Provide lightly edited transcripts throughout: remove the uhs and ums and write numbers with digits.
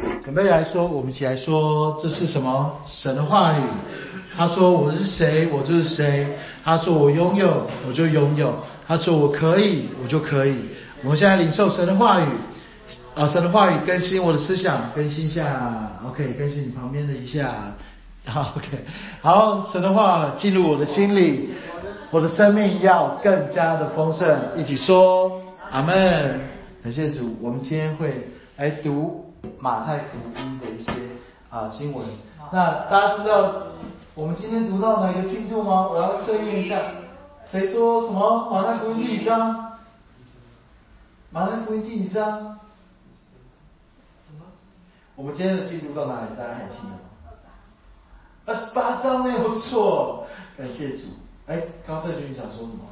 准备来说，我们一起来说，这是什么？神的话语。他说我是谁，我就是谁。他说我拥有，我就拥有。他说我可以，我就可以。我们现在领受神的话语，神的话语更新我的思想，更新一下 ，OK， 更新你旁边的一下，好 ，OK， 好，神的话进入我的心里，我的生命要更加的丰盛。一起说，阿们。感谢主，我们今天会来读马太福音的一些经文。那大家知道我们今天读到哪一个进度吗？我要测验一下，谁说什么？马太福音第几章？马太福音第几章？我们今天的进度到哪里？大家还记得吗？28章没有错，感谢主。刚才你想说什么？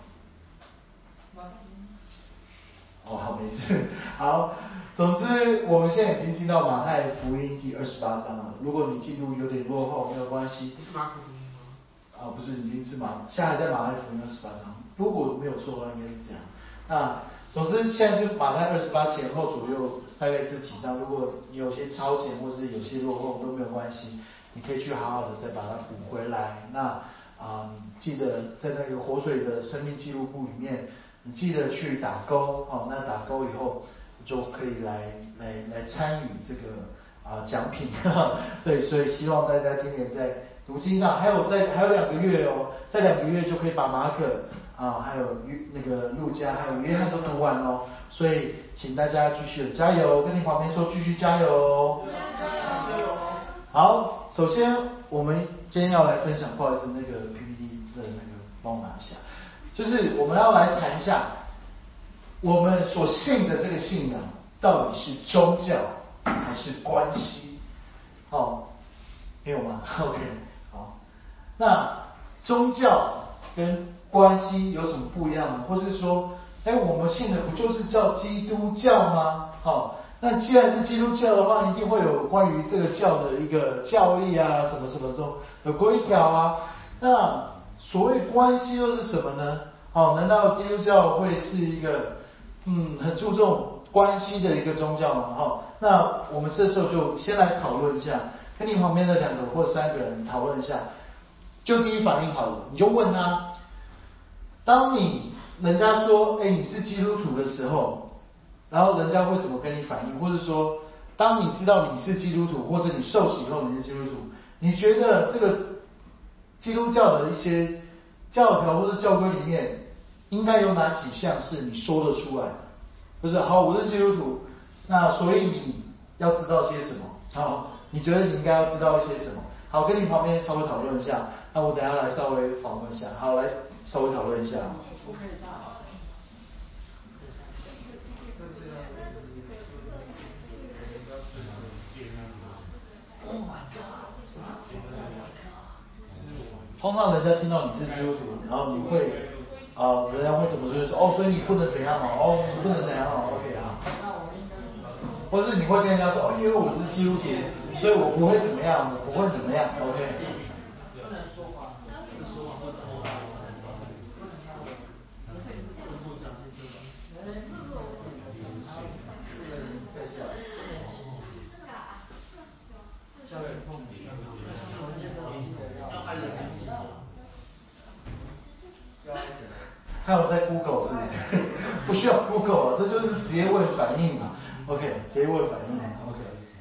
好，没事。好，总之我们现在已经进到马太福音第28章了。如果你进度有点落后，没有关系。 不是马可福音吗？ 不是，已经是现在在马太福音28章。如果没有错的话，应该是这样。那总之现在就马太28前后左右，大概这几章。如果你有些超前或是有些落后都没有关系，你可以去好好的再把它补回来。那你记得在那个活水的生命记录簿里面。你记得去打勾，那打勾以后就可以来参与这个奖品，对，所以希望大家今年在读经上，还有2个月哦，在2个月就可以把马可还有那个路加还有约翰都读完哦，所以请大家继续的加油，跟你旁边说继续加油哦。加油！好，首先我们今天要来分享，不好意思，那个 PPT 的那个帮我拿一下。就是我们要来谈一下，我们所信的这个信仰到底是宗教还是关系？没有吗 ？OK， 好。那宗教跟关系有什么不一样呢？或是说，我们信的不就是叫基督教吗？那既然是基督教的话，一定会有关于这个教的一个教义啊，什么什么中的规条啊。那所谓关系又是什么呢？难道基督教会是一个很注重关系的一个宗教吗？那我们这时候就先来讨论一下，跟你旁边的2个或3个人讨论一下，就第一反应好了，你就问他，当人家说你是基督徒的时候，然后人家会怎么跟你反应？或者说，当你知道你是基督徒，或者你受洗后你是基督徒，你觉得这个基督教的一些教条或者教规里面，应该有哪几项是你说得出来的？就是好，我是基督徒，那所以你要知道些什么？你觉得你应该要知道一些什么？好，跟你旁边稍微讨论一下。那我等一下来稍微访问一下。好，来稍微讨论一下。通常人家听到你是基督徒，然后你会人家会怎么说？所以你不能怎样你不能怎样？OK 啊。或是你会跟人家说因为我是基督徒，所以我不会怎么样，我不会怎么样 ，OK。不能说谎，不能说谎或偷盗，还有在 Google 是不是？不需要 Google 这就是直接问反应嘛。OK， 直接问反应 OK。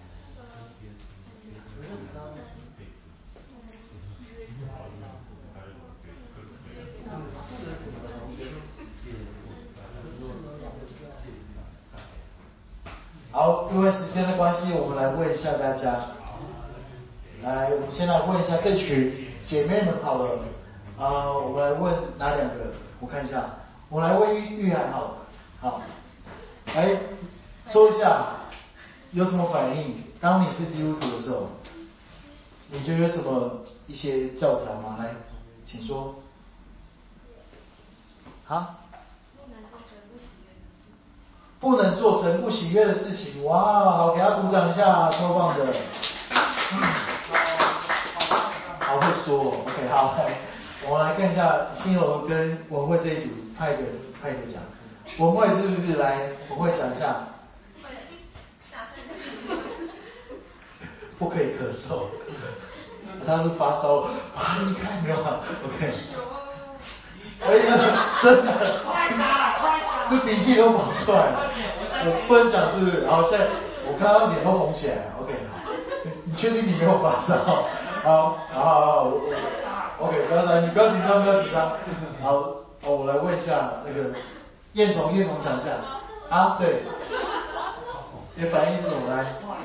好，因为时间的关系，我们来问一下大家。来，我们先来问一下这群姐妹们好了。我们来问哪2个？我看一下，我来问玉涵好了。好，来说一下有什么反应？当你是基督徒的时候，你觉得有什么一些教条吗？来，请说。不能做神不喜悦的事情。哇，好，给他鼓掌一下，超棒的。好会说，OK， 好，我们来看一下心柔跟文慧这一组派一个讲。文慧是不是来？文慧讲一下。 不可以咳嗽。他是发烧，哇，离开没有啊 ？OK。哎呀，这是是鼻涕都跑出来了，我不能讲是不是？然后现在我看到脸都红起来了。OK， 好，你确定你没有发烧？好，我 OK， 不要紧，你不要紧张，不要紧张。好，我来问一下那个燕彤讲一下啊，对，你的反应是什么来？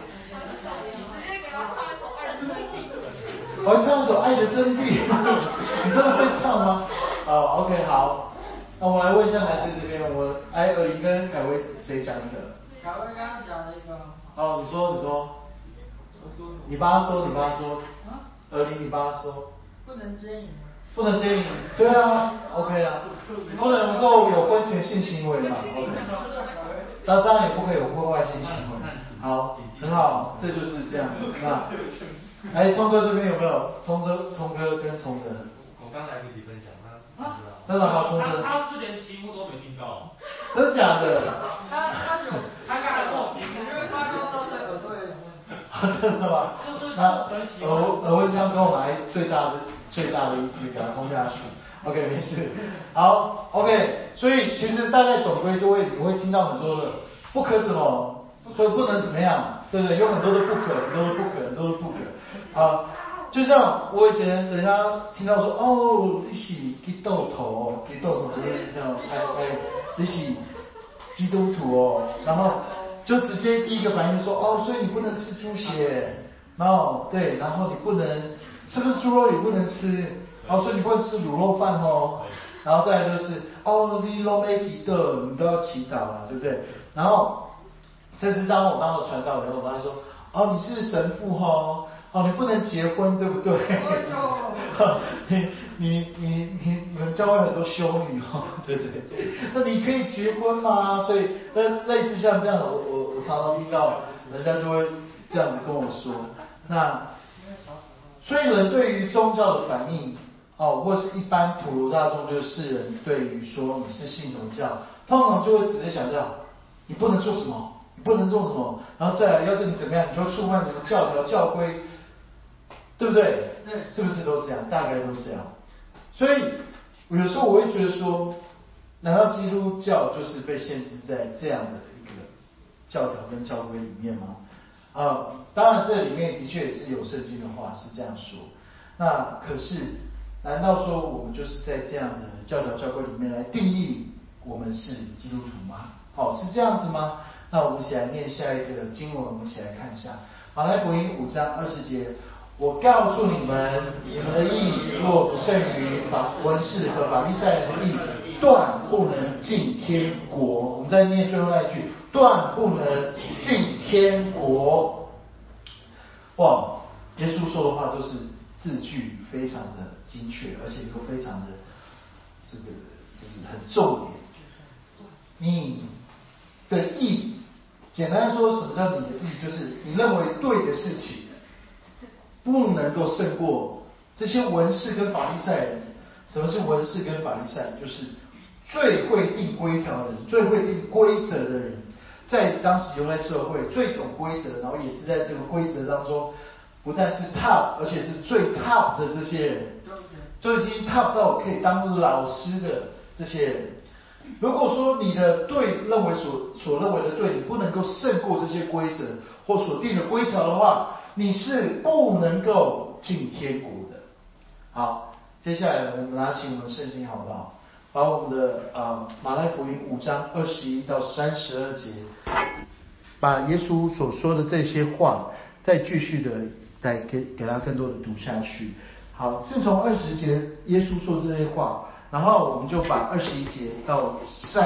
我唱一首《爱的真谛》，你真的会唱吗？OK， 好，那我来问一下男生这边，尔林跟凯威谁讲一个？ 凯威刚刚讲了一个。 你说。你帮他说。尔林，你帮他说。 不能奸淫。 不能奸淫，对啊 ，OK 啊，不能够有婚前性行为嘛 ，OK。当然也不可以有婚外性行为。好，很好，这就是这样。那，聪哥这边有没有？聪哥跟崇哲。 我刚来不及分享，他真的好，聪哥。 他是连题目都没听到。 真的假的？ 他刚才跟我听， 因为发高烧对耳朵有点问题。 真的吗？那耳温枪跟我拿最大的一支给它冲下去。OK， 没事。好 ，OK。所以其实大概总归你会听到很多的不可什么，不能怎么样，对不对？有很多的不可，很多的不可。就像我以前人家听到说，你是基督徒，就是那种你是基督徒哦，然后就直接第一个反应说，所以你不能吃猪血，然后对，然后你不能是不是猪肉也不能吃，所以你不能吃卤肉饭哦，然后再来就是你都没祈祷，你都要祈祷啊，对不对？然后甚至当我当了传道人，我妈说，你是神父哦，你不能结婚，对不对？你们教会很多修女哦，对不对？那你可以结婚吗？所以类似像这样，我常常听到人家就会这样子跟我说。那所以人对于宗教的反应，或是一般普罗大众就是世人对于说你是信什么教，通常就会直接想到你不能做什么，你不能做什么，然后再来要是你怎么样，你就触犯什么教条教规。对不对？ 对， 是不是都这样？大概都这样。所以有时候我会觉得说，难道基督教就是被限制在这样的一个教条跟教规里面吗？当然这里面的确也是有圣经的话是这样说。那可是，难道说我们就是在这样的教条教规里面来定义我们是基督徒吗？是这样子吗？那我们一起来念下一个经文，我们一起来看一下马太福音5章20节。我告诉你们，你们的义若不胜于文士和法利赛人的义，断不能进天国。我们再念最后那一句，断不能进天国。哇，耶稣说的话都是字句非常的精确，而且又非常的就是很重点。你的义，简单说，什么叫你的义？就是你认为对的事情，不能够胜过这些文士跟法利赛人。什么是文士跟法利赛人？就是最会定规条的人，最会定规则的人，在当时犹太社会最懂规则，然后也是在这个规则当中，不但是 top， 而且是最 top 的这些人，就已经 top 到可以当老师的这些人。如果说你的对认为所认为的对，你不能够胜过这些规则或所定的规条的话，你是不能够进天国的。好，接下来我们拿起我们的圣经好不好？把我们的马太福音5章21到32节，把耶稣所说的这些话，再继续的再给他更多的读下去。好，自从20节耶稣说这些话，然后我们就把21节到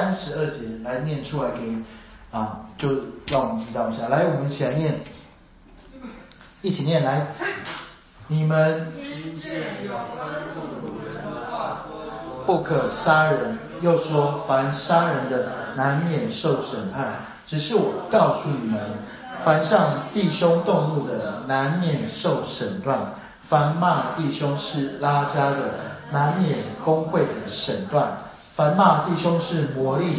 32节来念出来给就让我们知道一下。来，我们一起来念。一起念来，你们不可杀人，又说凡杀人的难免受审判。只是我告诉你们，凡向弟兄动怒的难免受审断，凡骂弟兄是拉加的难免公会的审断，凡骂弟兄是魔力的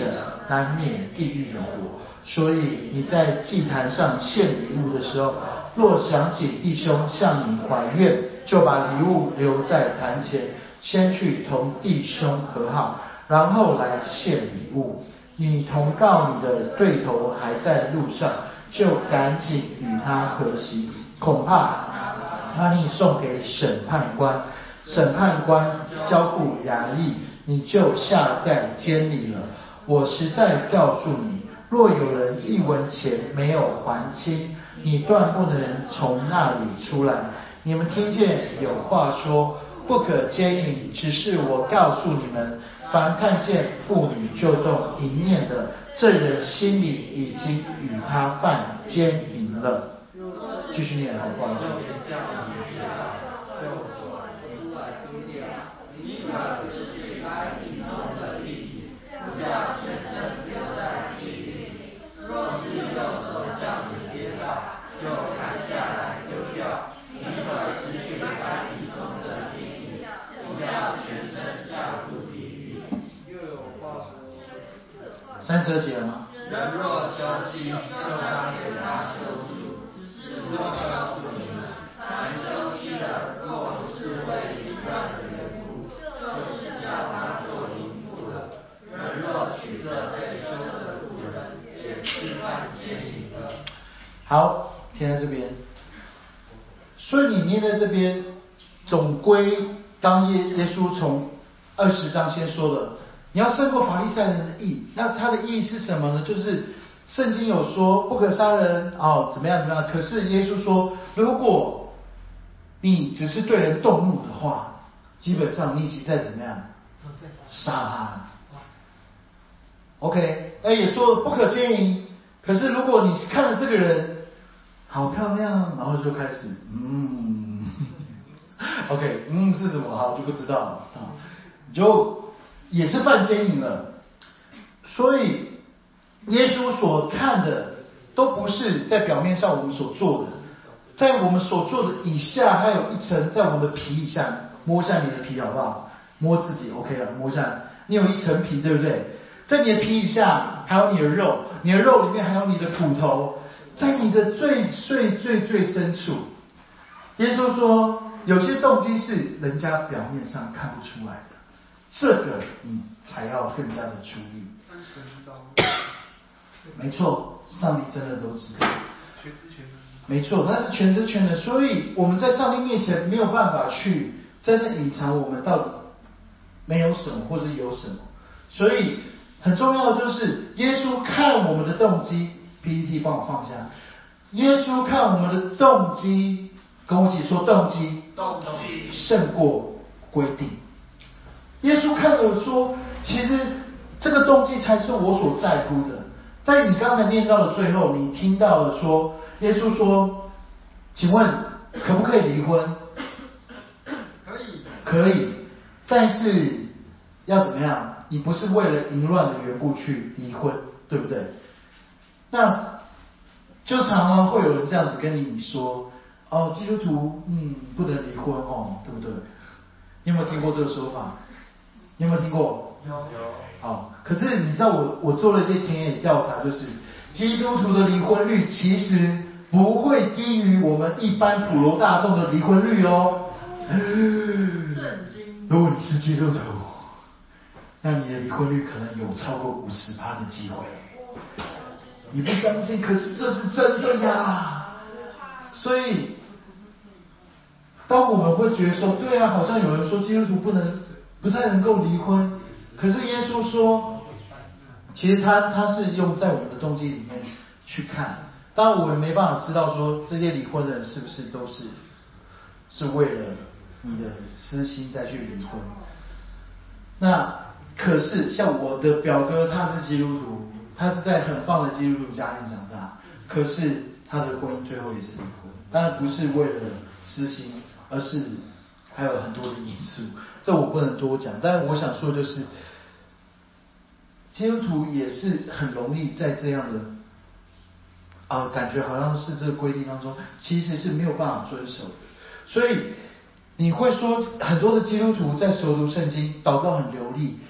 难免地狱的火。所以你在祭坛上献礼物的时候，若想起弟兄向你怀怨，就把礼物留在坛前，先去同弟兄和好，然后来献礼物。你同告你的对头还在路上，就赶紧与他和席，恐怕把你送给审判官，审判官交付衙役，你就下在监里了。我实在告诉你，若有人一文钱没有还清，你断不能从那里出来。你们听见有话说，不可奸淫，只是我告诉你们，凡看见妇女就动淫念的，这人心里已经与他犯奸淫了。继续念，不好意思。32节了吗？ 人若休妻，就当给他休书。只是我告诉你们，凡休妻的，若不是为淫乱的缘故，就是叫他做淫妇的。人若娶这被休的妇人，也是犯奸淫的。 好，听在这边。所以你念在这边，总归当耶稣从20章先说了，你要胜过法利赛人的义。那他的义是什么呢？就是圣经有说不可杀人怎么样怎么样。可是耶稣说，如果你只是对人动怒的话，基本上你已经在怎么样杀他了。OK， 也说不可奸淫。可是如果你看了这个人好漂亮，然后就开始OK， 是什么？好，就不知道了你就也是犯奸淫了。所以耶稣所看的都不是在表面上我们所做的，在我们所做的以下还有一层，在我们的皮以下。摸一下你的皮好不好？摸自己 OK 了，摸一下，你有一层皮，对不对？在你的皮以下还有你的肉，你的肉里面还有你的骨头，在你的最深处。耶稣说，有些动机是人家表面上看不出来的，这个你才要更加的注意。没错，上帝真的都知道。没错，他是全知全能，所以我们在上帝面前没有办法去真的隐藏我们到底没有什么或者有什么。所以很重要的就是耶稣看我们的动机 ，PPT 帮我放下。耶稣看我们的动机，跟我一起说动机胜过规定。耶稣看了说，其实这个动机才是我所在乎的。在你刚才念到的最后，你听到了说，耶稣说，请问可不可以离婚？可以，但是要怎么样？你不是为了淫乱的缘故去离婚，对不对？那就常常会有人这样子跟你说，基督徒不能离婚对不对？你有没有听过这个说法？你有没有听过？ 有。 好，可是你知道我做了一些田野调查，就是基督徒的离婚率其实不会低于我们一般普罗大众的离婚率哦。如果你是基督徒，那你的离婚率可能有超过50%的机会。你不相信，可是这是真的呀。所以，当我们会觉得说，对啊，好像有人说基督徒不太能够离婚，可是耶稣说，其实他是用在我们的动机里面去看。当然，我们没办法知道说这些离婚的人是不是都是为了你的私心再去离婚。那可是像我的表哥，他是基督徒，他是在很棒的基督徒家庭长大，可是他的婚姻最后也是离婚。当然不是为了私心，而是还有很多的因素，这我不能多讲。但我想说的就是，基督徒也是很容易在这样的感觉好像是这个规定当中，其实是没有办法遵守的。所以你会说很多的基督徒在熟读圣经，祷告很流利，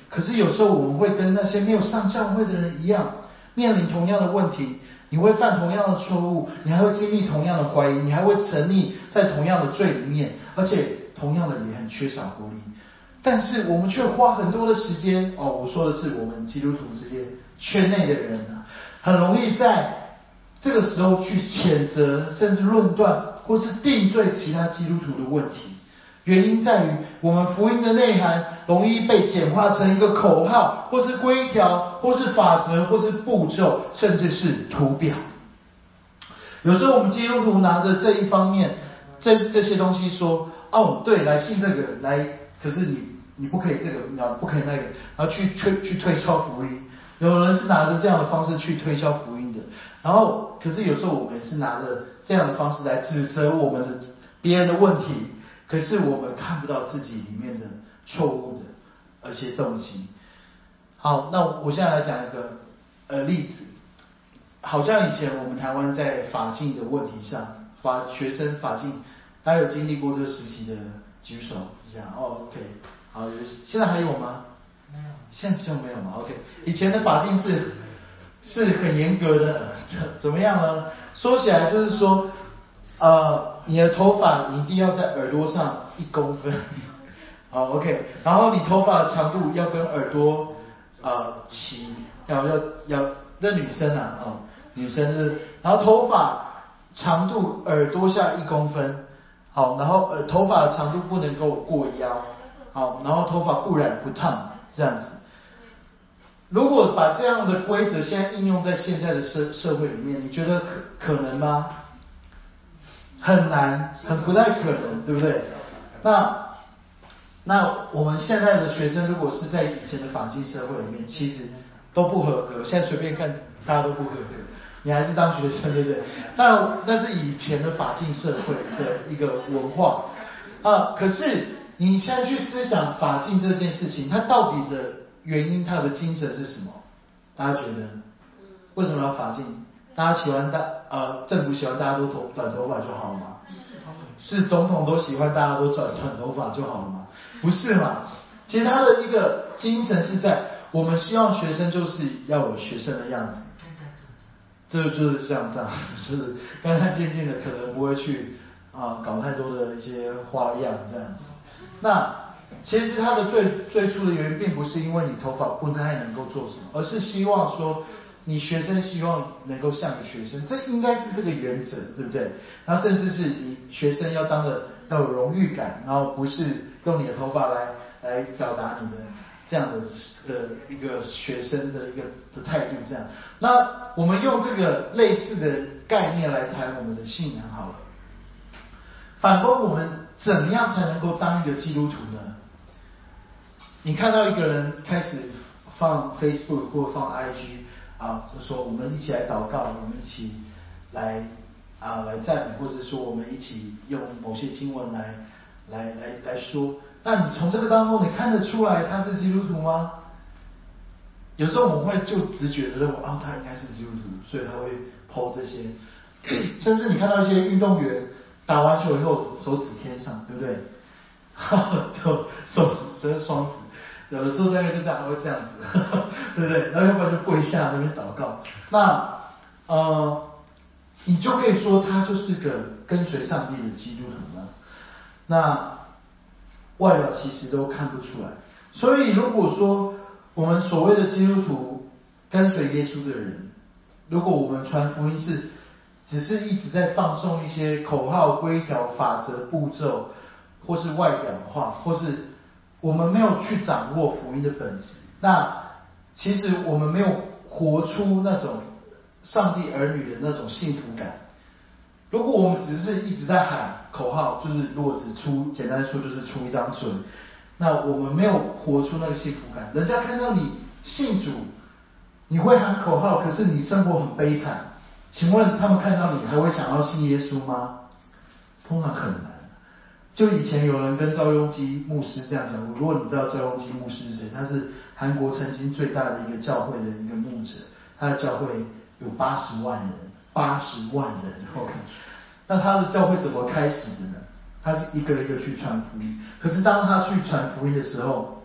可是有时候我们会跟那些没有上教会的人一样，面临同样的问题，你会犯同样的错误，你还会经历同样的怀疑，你还会沉溺在同样的罪里面，而且同样的也很缺少活力。但是我们却花很多的时间，我说的是我们基督徒这些圈内的人啊，很容易在这个时候去谴责，甚至论断，或是定罪其他基督徒的问题。原因在于我们福音的内涵容易被简化成一个口号，或是规条，或是法则，或是步骤，甚至是图表。有时候我们基督徒拿着这一方面这些东西说，对，来信这个，来，可是你不可以这个，你不可以那个，然后去推销福音。有人是拿着这样的方式去推销福音的，然后可是有时候我们也是拿着这样的方式来指责我们的别人的问题，可是我们看不到自己里面的错误的一些动机。好，那我现在来讲一个例子，好像以前我们台湾在法禁的问题上，学生法禁，大家有经历过这个时期的举手一下？OK， 好，现在还有吗？ 没有， 现在就没有嘛。OK， 以前的法禁是很严格的，怎么样呢？说起来就是说，你的头发你一定要在耳朵上1公分，好 OK， 然后你头发的长度要跟耳朵齐，要那女生啊，女生是，然后头发长度耳朵下1公分，好，然后头发的长度不能够过腰，好，然后头发不染不烫这样子。如果把这样的规则现在应用在现在的社会里面，你觉得可能吗？很难，很不太可能，对不对？那我们现在的学生如果是在以前的法纪社会里面，其实都不合格。现在随便看，大家都不合格，你还是当学生，对不对？那是以前的法纪社会的一个文化可是你现在去思想法纪这件事情，它到底的原因，它的精神是什么？大家觉得为什么要法纪？大家喜欢政府喜欢大家都短头发就好了吗？是总统都喜欢大家都短头发就好了吗？不是嘛？其实他的一个精神是在我们希望学生就是要有学生的样子，就是像这样子，就是干干净净的，可能不会去搞太多的一些花样这样子。那其实他的最初的原因并不是因为你头发不太能够做什么，而是希望说你学生希望能够像个学生，这应该是这个原则，对不对？然后甚至是你学生要有荣誉感，然后不是用你的头发来表达你的这样的一个学生的一个态度这样。那我们用这个类似的概念来谈我们的信仰好了。反观我们怎么样才能够当一个基督徒呢？你看到一个人开始放 Facebook 或放 IG 就说我们一起来祷告，我们一起来赞美，或者说我们一起用某些经文来说。那你从这个当中，你看得出来他是基督徒吗？有时候我们会就直觉的认为他应该是基督徒，所以他会 po 这些。甚至你看到一些运动员打完球以后手指天上，对不对？就手指真是双指，有的时候大概就这样，还会这样子，对不对？然后要不然就跪下那边祷告。那你就可以说他就是个跟随上帝的基督徒了。那外表其实都看不出来。所以如果说我们所谓的基督徒跟随耶稣的人，如果我们传福音是只是一直在放送一些口号、规条、法则、步骤，或是外表的话，或是我们没有去掌握福音的本质，那其实我们没有活出那种上帝儿女的那种幸福感。如果我们只是一直在喊口号，就是如果简单说就是出一张嘴，那我们没有活出那个幸福感。人家看到你信主，你会喊口号，可是你生活很悲惨，请问他们看到你还会想要信耶稣吗？通常很难。就以前有人跟赵雍基牧师这样讲过，如果你知道赵雍基牧师是谁，他是韩国曾经最大的一个教会的一个牧者，他的教会有80万人，80万人 ，OK。那他的教会怎么开始的呢？他是一个一个去传福音，可是当他去传福音的时候，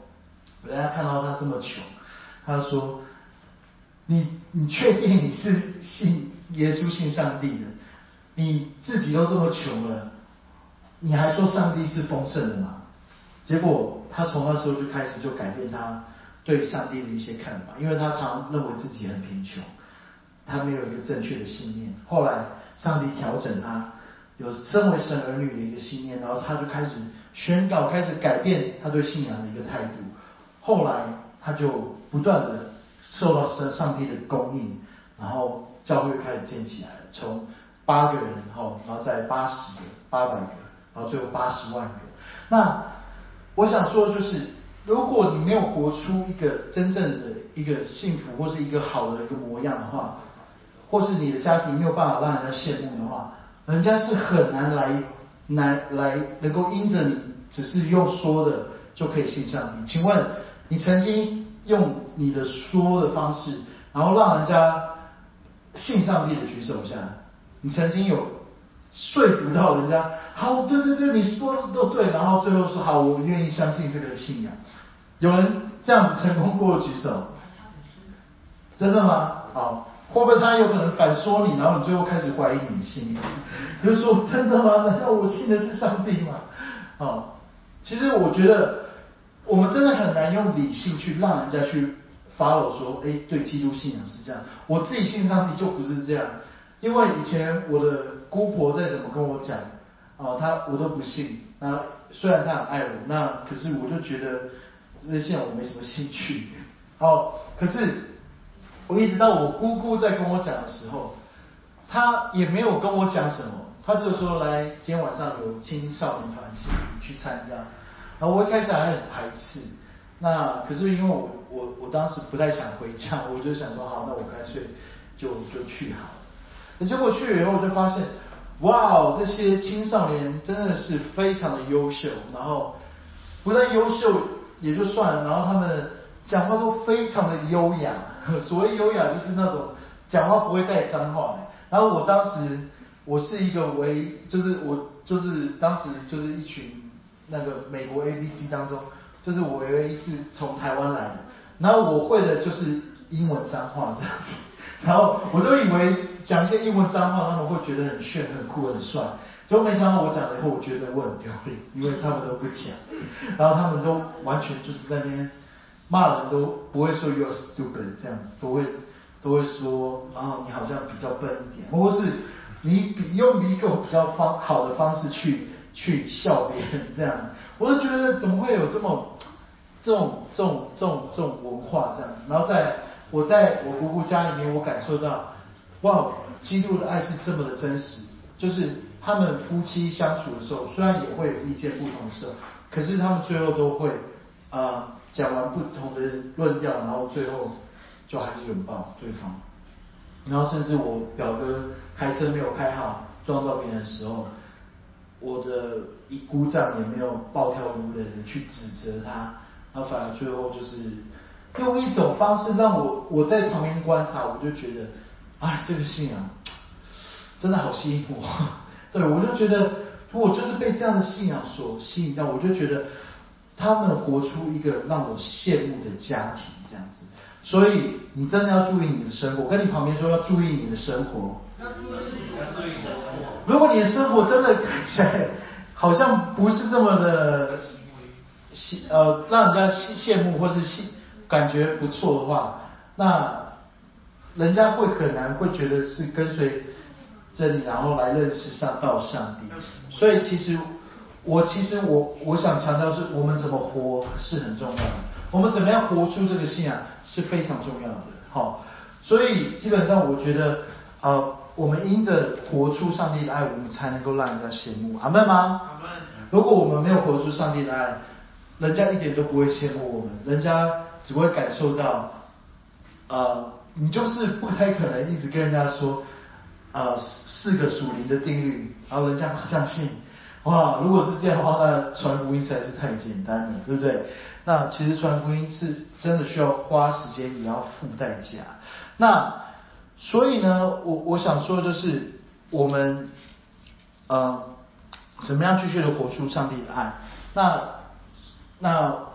人家看到他这么穷，他就说：“你确定你是信耶稣、信上帝的？你自己都这么穷了，你还说上帝是丰盛的吗？”结果他从那时候就开始就改变他对上帝的一些看法，因为他常认为自己很贫穷，他没有一个正确的信念。后来上帝调整他，有身为神儿女的一个信念，然后他就开始宣告，开始改变他对信仰的一个态度。后来他就不断的受到上帝的供应，然后教会开始建起来了，从8个人，然后再80个、800个，然后最后80万个。那我想说的就是，如果你没有活出一个真正的一个幸福或是一个好的一个模样的话，或是你的家庭没有办法让人家羡慕的话，人家是很难来能够因着你只是用说的就可以信上帝。请问你曾经用你的说的方式，然后让人家信上帝的举手一下？你曾经有说服到人家，好，对对对，你说的都对，然后最后说好，我愿意相信这个信仰。有人这样子成功过举手？真的吗？好，会不会他有可能反说你，然后你最后开始怀疑你的信仰？你就说真的吗？难道我信的是上帝吗？其实我觉得我们真的很难用理性去让人家去 follow 说，对，基督信仰是这样，我自己信上帝就不是这样。因为以前我的姑婆再怎么跟我讲，我都不信。那虽然她很爱我，那可是我就觉得这些信仰我没什么兴趣。可是我一直到我姑姑在跟我讲的时候，她也没有跟我讲什么，她就说来，今天晚上有青少年团契去参加。然后我一开始还很排斥，那可是因为我当时不太想回家，我就想说好，那我干脆就去好了。结果去了以后，我就发现，哇，这些青少年真的是非常的优秀，然后不但优秀也就算了，然后他们讲话都非常的优雅。所谓优雅，就是那种讲话不会带脏话。然后我是一个当时就是一群那个美国 ABC 当中，就是我唯一是从台湾来的，然后我会的就是英文脏话这样子。然后我都以为讲一些英文脏话，他们会觉得很炫、很酷、很帅。结果没想到我讲了以后，我觉得我很丢脸，因为他们都不讲，然后他们都完全就是在那边骂人，都不会说 you're stupid 这样子，都会说，然后你好像比较笨一点，或是你用一个比较好的方式去笑别人这样。我就觉得怎么会有这种文化这样子。然后我在我姑姑家里面，我感受到，哇，基督的爱是这么的真实。就是他们夫妻相处的时候，虽然也会有意见不同的时候，可是他们最后都会讲完不同的论调，然后最后就还是拥抱对方。然后甚至我表哥开车没有开好，撞到别人的时候，我的姑丈也没有暴跳如雷的去指责他，然后反而最后就是用一种方式让我在旁边观察，我就觉得，这个信仰真的好吸引我。对，我就觉得我就是被这样的信仰所吸引到，我就觉得他们活出一个让我羡慕的家庭这样子。所以你真的要注意你的生活，跟你旁边说要注意你的生活。如果你的生活真的看起来好像不是这么的让人家羡慕或是感觉不错的话，那人家很难会觉得是跟随真理，然后来认识上帝。所以其实我想强调是，我们怎么活是很重要的，我们怎么样活出这个信仰是非常重要的。所以基本上我觉得我们因着活出上帝的爱，我们才能够让人家羡慕。阿们吗？阿们。如果我们没有活出上帝的爱，人家一点都不会羡慕我们，人家只会感受到你就是不太可能一直跟人家说4个属灵的定律，然后人家相信。哇，如果是这样的话，那传福音实在是太简单了，对不对？那其实传福音是真的需要花时间，也要付代价。那所以呢，我想说的就是我们怎么样继续的活出上帝的爱。那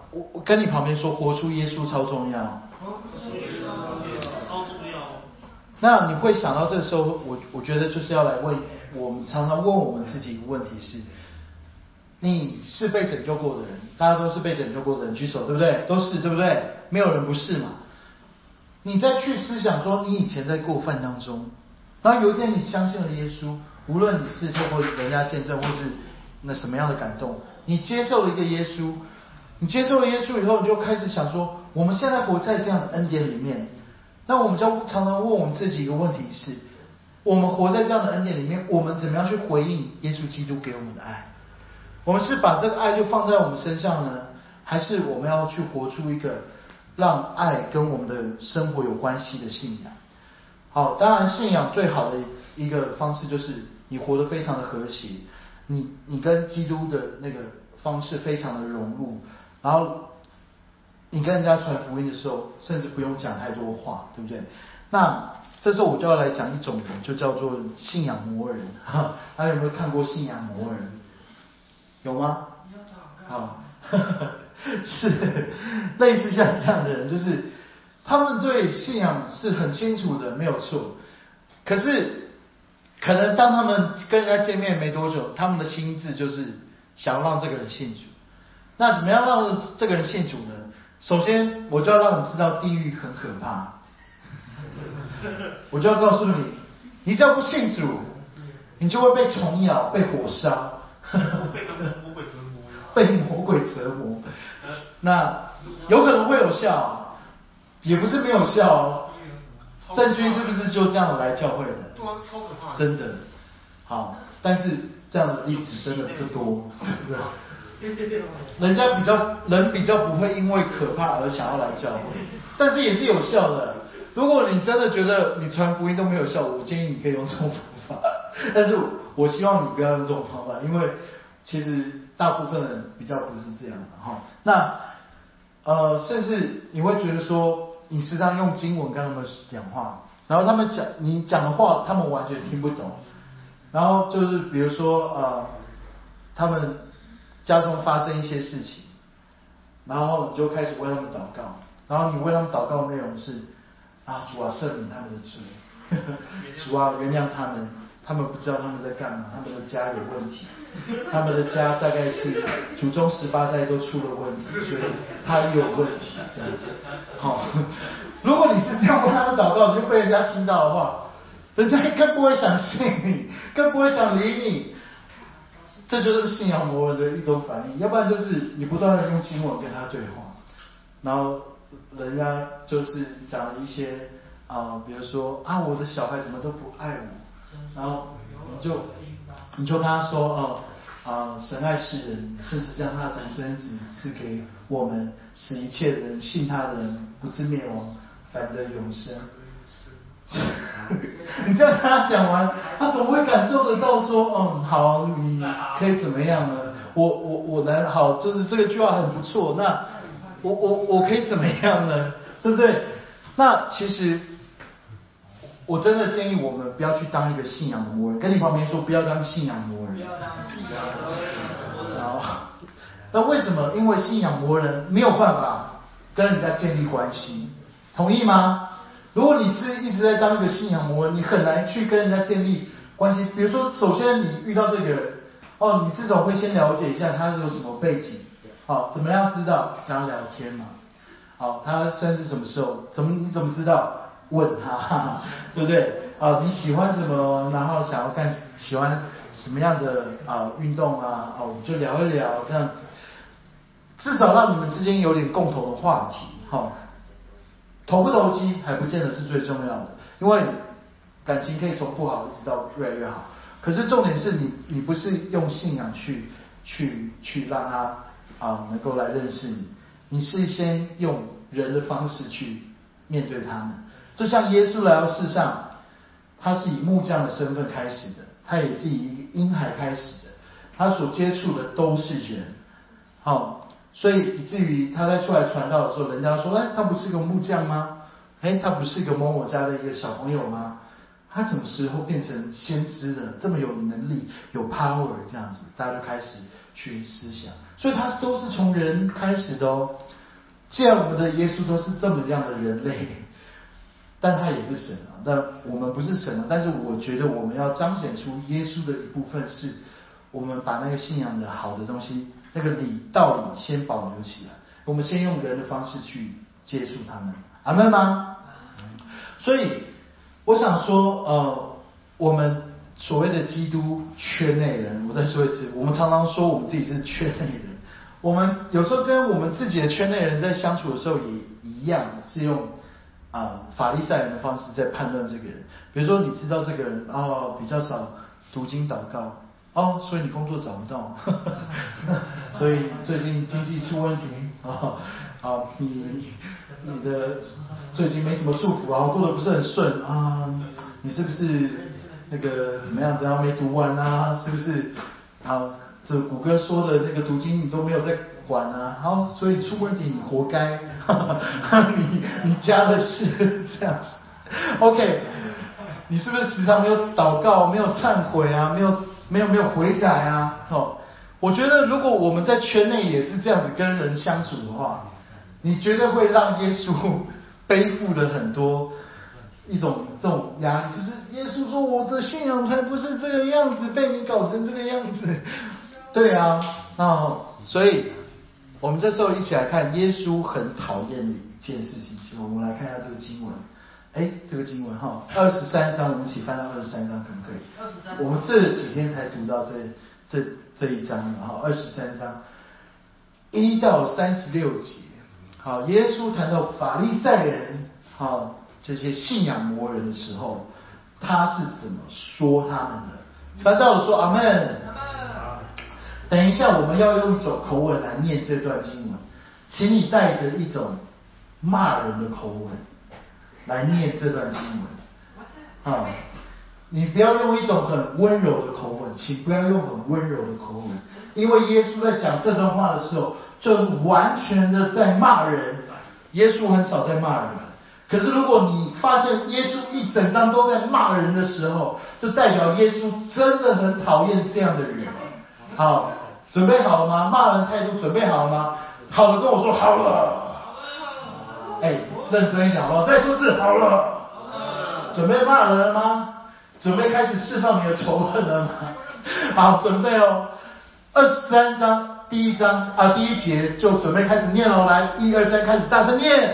我跟你旁边说，活出耶稣超重要。 超重要。 那你会想到这个时候，我觉得就是要来问我们，常常问我们自己一个问题是：你是被拯救过的人，大家都是被拯救过的人，举手，对不对？都是，对不对？没有人不是嘛。你再去思想说，你以前在过犯当中，然后有一天你相信了耶稣，无论你是透过人家见证，或是那什么样的感动，你接受了一个耶稣，你接受了耶稣以后，你就开始想说，我们现在活在这样的恩典里面，那我们就常常问我们自己一个问题是：我们活在这样的恩典里面，我们怎么样去回应耶稣基督给我们的爱？我们是把这个爱就放在我们身上呢，还是我们要去活出一个让爱跟我们的生活有关系的信仰？好，当然信仰最好的一个方式就是你活得非常的和谐，你跟基督的那个方式非常的融入，然后你跟人家传福音的时候，甚至不用讲太多话，对不对？那这时候我就要来讲一种人，就叫做信仰魔人。大家有没有看过信仰魔人？有吗？好，是类似像这样的人，就是他们对信仰是很清楚的，没有错。可是，可能当他们跟人家见面没多久，他们的心智就是想要让这个人信主。那怎么样让这个人信主呢？首先，我就要让你知道地狱很可怕。我就要告诉你，你只要不信主，你就会被虫咬、被火烧。被魔鬼折磨，那有可能会有效，也不是没有效哦。郑钧是不是就这样来教会的？ 对啊，超可怕的。 真的，好，但是这样的例子真的不多，真的。人比较不会因为可怕而想要来教会，但是也是有效的。如果你真的觉得你传福音都没有效，我建议你可以用这种方法，但是我希望你不要用这种方法，因为其实大部分人比较不是这样的哈。那甚至你会觉得说，你时常用经文跟他们讲话，然后他们你讲的话，他们完全听不懂。然后就是比如说他们家中发生一些事情，然后你就开始为他们祷告，然后你为他们祷告的内容是主啊，赦免他们的罪，主啊，原谅他们。他们不知道他们在干嘛，他们的家有问题，他们的家大概是祖宗18代都出了问题，所以他也有问题这样子。好，如果你是这样为他们祷告，你就被人家听到的话，人家更不会想信你，更不会想理你。这就是信仰魔人的一种反应，要不然就是你不断的用经文跟他对话，然后人家就是讲了一些比如说我的小孩怎么都不爱我。然后你就跟他说神爱世人，甚至将他的独生子赐给我们，使一切人信他的人不至灭亡，反得永生。你这样跟他讲完，他总会感受得到说，好，你可以怎么样呢？我能好，就是这个句话很不错。那我可以怎么样呢？对不对？那其实。我真的建议我们不要去当一个信仰的魔人，跟你旁边说不要当信仰魔人。好，那为什么？因为信仰魔人没有办法跟人家建立关系，同意吗？如果你是一直在当一个信仰魔人，你很难去跟人家建立关系。比如说，首先你遇到这个人，你至少会先了解一下他是有什么背景，怎么样知道跟他聊天嘛？好，他生日什么时候？你怎么知道？问他，对不对？你喜欢什么？然后想要喜欢什么样的运动啊？我们就聊一聊这样子，至少让你们之间有点共同的话题。投不投机还不见得是最重要的，因为感情可以从不好一直到越来越好。可是重点是你不是用信仰去让他能够来认识你，你是先用人的方式去面对他们。就像耶稣来到世上，他是以木匠的身份开始的，他也是以一个婴孩开始的，他所接触的都是人。所以以至于他在出来传道的时候，人家说，他不是个木匠吗？他不是个某某家的一个小朋友吗？ 他什么时候变成先知的，这么有能力、有 power 这样子，大家就开始去思想。所以他都是从人开始的哦。既然我们的耶稣都是这么样的人类，但他也是神啊。但我们不是神啊，但是我觉得我们要彰显出耶稣的一部分，是我们把那个信仰的好的东西，那个道理先保留起来。我们先用人的方式去接触他们，阿们吗？所以我想说，我们所谓的基督圈内人，我再说一次，我们常常说我们自己是圈内人，我们有时候跟我们自己的圈内人在相处的时候也一样，是用法利赛人的方式在判断这个人。比如说你知道这个人比较少读经祷告，所以你工作找不到，所以最近经济出问题你的最近没什么祝福过得不是很顺你是不是那个怎么样没读完是不是这谷歌说的那个读经你都没有在管所以出问题你活该你家的事这样子 OK， 你是不是时常没有祷告，没有忏悔没有悔改我觉得如果我们在圈内也是这样子跟人相处的话，你绝对会让耶稣背负了很多这种压力，就是耶稣说我的信仰才不是这个样子，被你搞成这个样子。对所以我们这时候一起来看耶稣很讨厌的一件事情。我们来看一下这个经文。这个经文23章，我们一起翻到23章可不可以？我们这几天才读到这一章23章1到36节。耶稣谈到法利赛人这些信仰魔人的时候，他是怎么说他们的？翻到了说阿们。等一下我们要用一种口吻来念这段经文，请你带着一种骂人的口吻来念这段经文你不要用一种很温柔的口吻，请不要用很温柔的口吻，因为耶稣在讲这段话的时候，就完全的在骂人。耶稣很少在骂人，可是如果你发现耶稣一整章都在骂人的时候，就代表耶稣真的很讨厌这样的人。好，准备好了吗？骂人态度准备好了吗？好了，跟我说好了。认真一点好不好？再说是好了。准备骂人了吗？准备开始释放你的仇恨了吗？好，准备咯。23章第一节就准备开始念咯。来，1、2、3，开始大声念。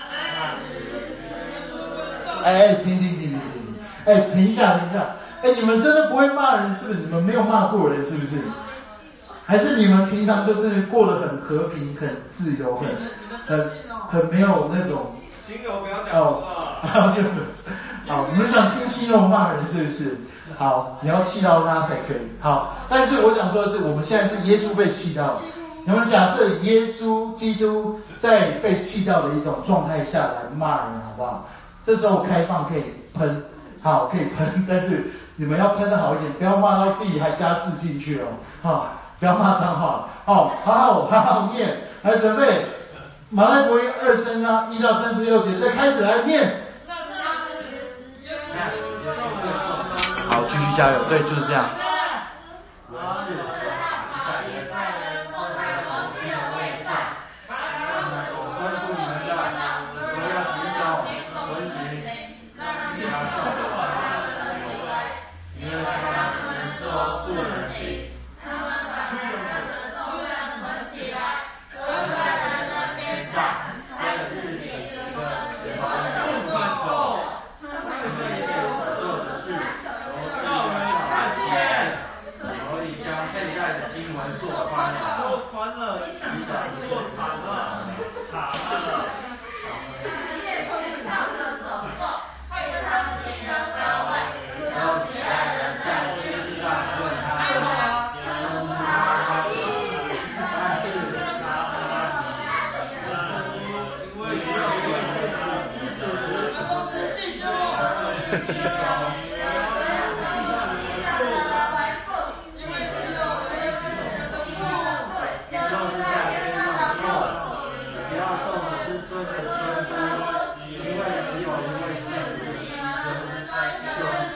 停一下。你们真的不会骂人是不是？你们没有骂过人是不是？还是你们平常都是过得很和平、很自由、很没有那种心柔不要讲话。 你们想听心柔骂人是不是？好，你要气到他才可以。好，但是我想说的是，我们现在是耶稣被气到，你们假设耶稣基督在被气到的一种状态下来骂人，好不好？这时候开放可以喷，可以喷，但是你们要喷得好一点，不要骂到自己还加字进去不要骂脏话。好好念，来准备。马太福音23章1到36节，再开始来念。好，继续加油，对，就是这样。 因为只有一位是牺牲，就是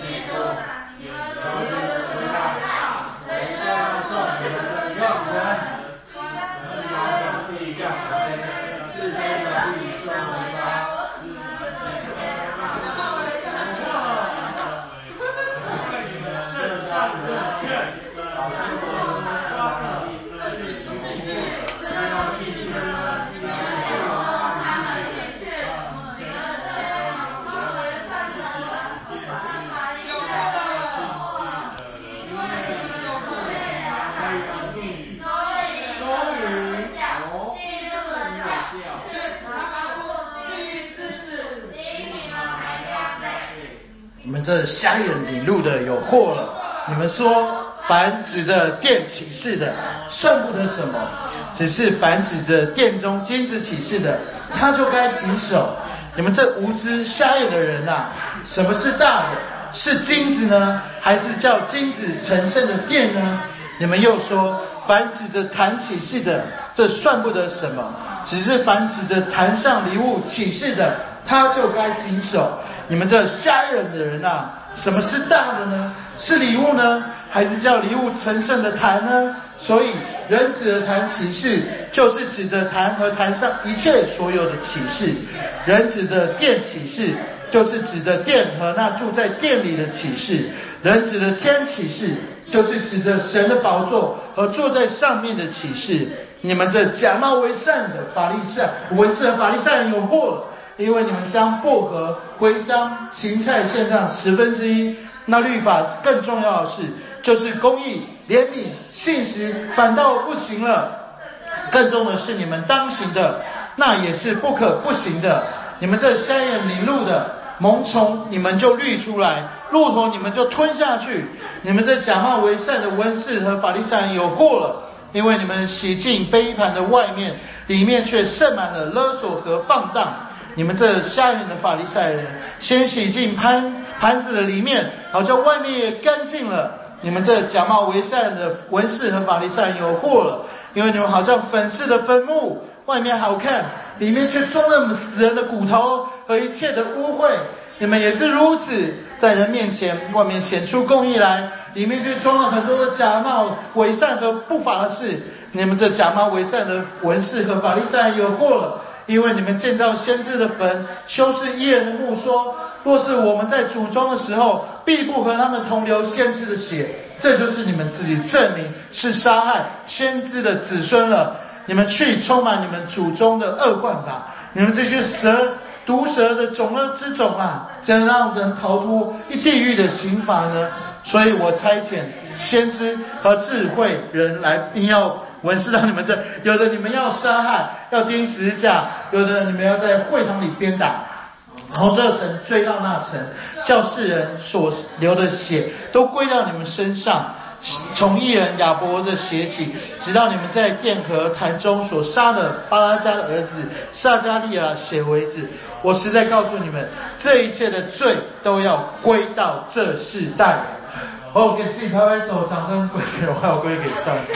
们这瞎眼领路的有祸了！你们说，凡指着殿起誓的，算不得什么；只是凡指着殿中金子起誓的，他就该谨守。你们这无知瞎眼的人啊，什么是大的？是金子呢，还是叫金子成圣的殿呢？你们又说，凡指着坛起誓的，这算不得什么；只是凡指着坛上礼物起誓的，他就该谨守。你们这瞎眼的人啊，什么是大的呢？是礼物呢，还是叫礼物成圣的坛呢？所以人指的坛起誓，就是指的坛和坛上一切所有的启示；人指的殿起誓，就是指的殿和那住在殿里的启示；人指的天起誓，就是指着神的宝座和坐在上面的启示。你们这假冒为善的法利赛文士和法利赛人有祸了，因为你们将薄荷、茴香、芹菜献上1/10。那律法更重要的是，就是公义、怜悯、信实，反倒不行了。更重的是，你们当行的，那也是不可不行的。你们这瞎眼领路的，蠓虫你们就滤出来，骆驼你们就吞下去。你们这假冒为善的文士和法利赛人有祸了，因为你们洗净杯盘的外面，里面却盛满了勒索和放荡。你们这瞎眼的法利赛人，先洗净盘子的里面，好叫外面也干净了。你们这假冒为善的文士和法利赛人有祸了，因为你们好像粉饰的坟墓，外面好看，里面却装了死人的骨头和一切的污秽。你们也是如此，在人面前外面显出公义来，里面却装了很多的假冒伪善和不法的事。你们这假冒伪善的文士和法利赛人有祸了，因为你们建造先知的坟，修饰义人的墓，说若是我们在祖宗的时候，必不和他们同流先知的血。这就是你们自己证明是杀害先知的子孙了。你们去充满你们祖宗的恶贯吧！你们这些毒蛇的种类之种啊，怎让人逃脱一地狱的刑罚呢？所以我差遣先知和智慧人来，并要文士让你们这，有的你们要杀害，要钉十字架；有的你们要在会堂里鞭打，从这城追到那城，叫世人所流的血都归到你们身上。从义人亚伯的血起，直到你们在殿和坛中所杀的巴拉加的儿子撒加利亚血为止。我实在告诉你们，这一切的罪都要归到这世代。给自己拍拍手，掌声归给我，还有归给上帝。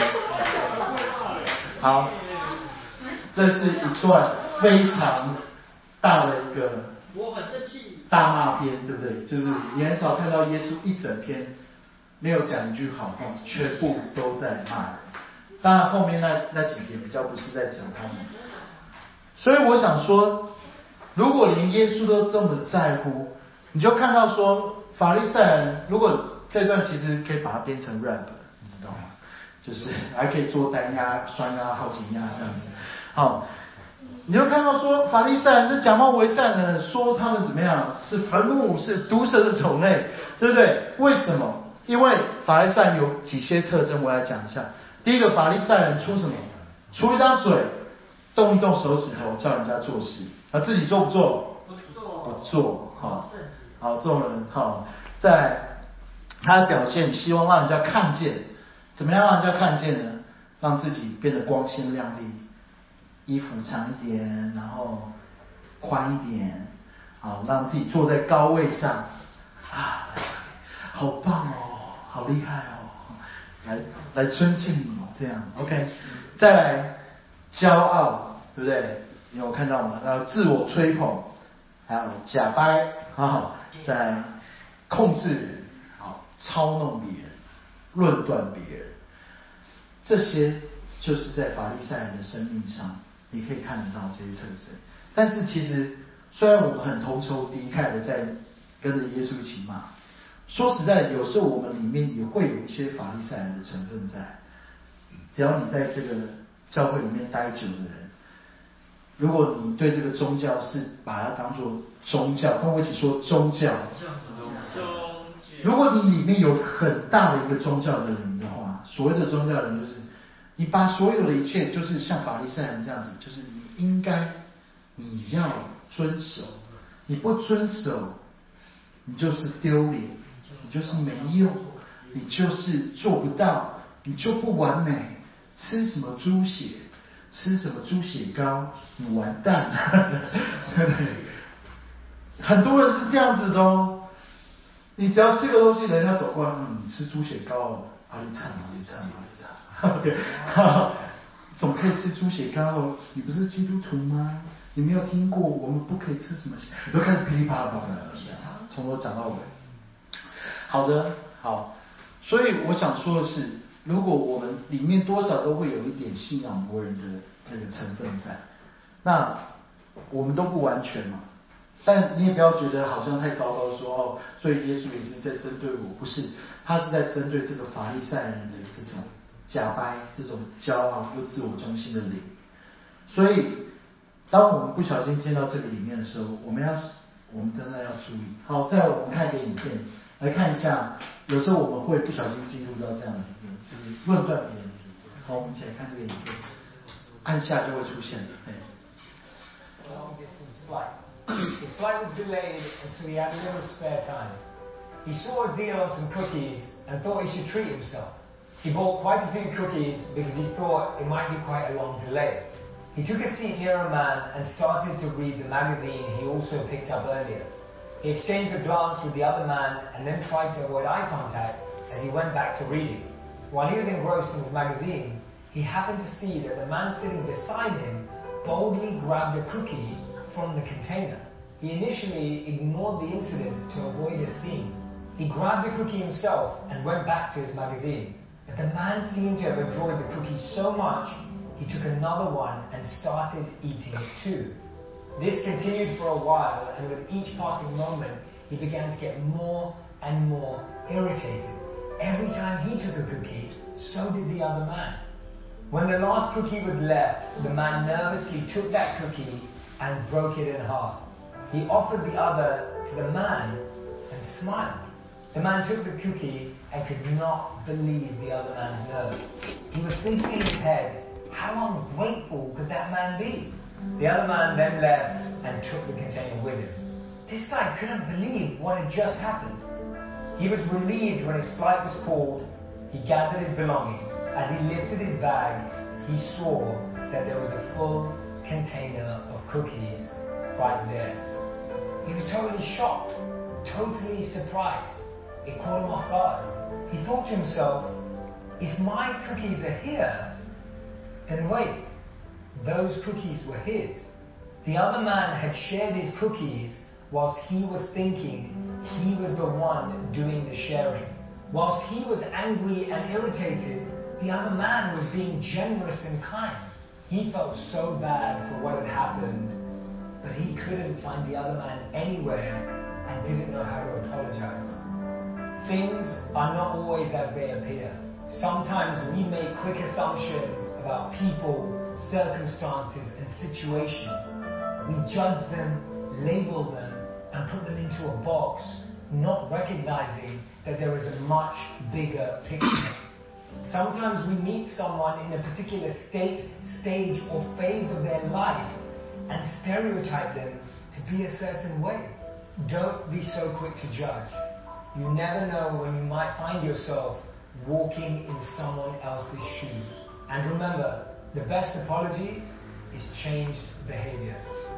好，这是一段非常大的一个大骂篇，对不对？就是你很少看到耶稣一整篇没有讲一句好话，全部都在骂人。当然后面那几节比较不是在讲他们。所以我想说，如果连耶稣都这么在乎，你就看到说法利赛人，如果这段其实可以把它编成 rap， 你知道吗？就是还可以做单押、双押、好几押这样子。好，你就看到说法利赛人是假冒为善的人，说他们怎么样，是坟墓，是毒蛇的种类，对不对？为什么？因为法利赛人有几些特征，我来讲一下。第一个，法利赛人出什么？出一张嘴，动一动手指头，叫人家做事，而自己做不做？不做。好，这种人再来，他的表现希望让人家看见，怎么样让人家看见呢？让自己变得光鲜亮丽，衣服长一点，然后宽一点，好，让自己坐在高位上，啊，好棒哦，好厉害哦，来尊敬你这样 ，OK， 再来骄傲，对不对？你有看到吗？然后自我吹捧，还有假掰，再来控制人，操弄别人，论断别人，这些就是在法利赛人的生命上，你可以看得到这些特征。但是其实，虽然我们很同仇敌忾的在跟着耶稣一起骂，说实在，有时候我们里面也会有一些法利赛人的成分在。只要你在这个教会里面待久的人，如果你对这个宗教是把它当作宗教，跟我一起说宗教。如果你里面有很大的一个宗教的人的话，所谓的宗教人就是你把所有的一切，就是像法利赛人这样子，就是你应该你要遵守，你不遵守， 你就是丢脸，你就是没用，你就是做不到，你就不完美。吃什么猪血，吃什么猪血糕，你完蛋了。对不对？很多人是这样子的哦。你只要吃个东西，人家走过来，你吃猪血糕哦，你惨。OK， 怎么可以吃猪血糕哦？你不是基督徒吗？你没有听过我们不可以吃什么？又开始噼里啪啦，从头讲到尾。好的，好。所以我想说的是，如果我们里面多少都会有一点信仰魔人的那个成分在，那我们都不完全嘛。但你也不要觉得好像太糟糕说所以耶稣也是在针对我，不是，他是在针对这个法利赛人的这种假掰、这种骄傲又自我中心的灵。所以当我们不小心进到这个里面的时候，我们真的要注意。好，再来我们看一个影片，来看一下，有时候我们会不小心进入到这样的里面，就是论断别人的里面。好，我们一起来看这个影片，按下就会出现。 His flight was delayed, and so he had a little spare time. He saw a deal on some cookies and thought he should treat himself. He bought quite a few cookies because he thought it might be quite a long delay. He took a seat near a man and started to read the magazine he also picked up earlier. He exchanged a glance with the other man and then tried to avoid eye contact as he went back to reading. While he was engrossed in his magazine, he happened to see that the man sitting beside him boldly grabbed a cookie from the container. He initially ignored the incident to avoid a scene. He grabbed the cookie himself and went back to his magazine. But the man seemed to have enjoyed the cookie so much, he took another one and started eating it too. This continued for a while, and with each passing moment, he began to get more and more irritated. Every time he took a cookie, so did the other man. When the last cookie was left, the man nervously took that cookie and broke it in half. He offered the other to the man and smiled. The man took the cookie and could not believe the other man's nerve. He was thinking in his head, how ungrateful could that man be? The other man then left and took the container with him. This guy couldn't believe what had just happened. He was relieved when his flight was called. He gathered his belongings. As he lifted his bag, he saw that there was a full container of cookies right there. He was totally shocked, totally surprised. It caught him off guard. He thought to himself, if my cookies are here, then wait, those cookies were his. The other man had shared his cookies whilst he was thinking he was the one doing the sharing. Whilst he was angry and irritated, the other man was being generous and kind. He felt so bad for what had happened, but he couldn't find the other man anywhere and didn't know how to apologize. Things are not always as they appear. Sometimes we make quick assumptions about people, circumstances, and situations. We judge them, label them, and put them into a box, not recognizing that there is a much bigger picture. Sometimes we meet someone in a particular state, stage, or phase of their life and stereotype them to be a certain way. Don't be so quick to judge. You never know when you might find yourself walking in someone else's shoes. And remember, the best apology is changed behavior.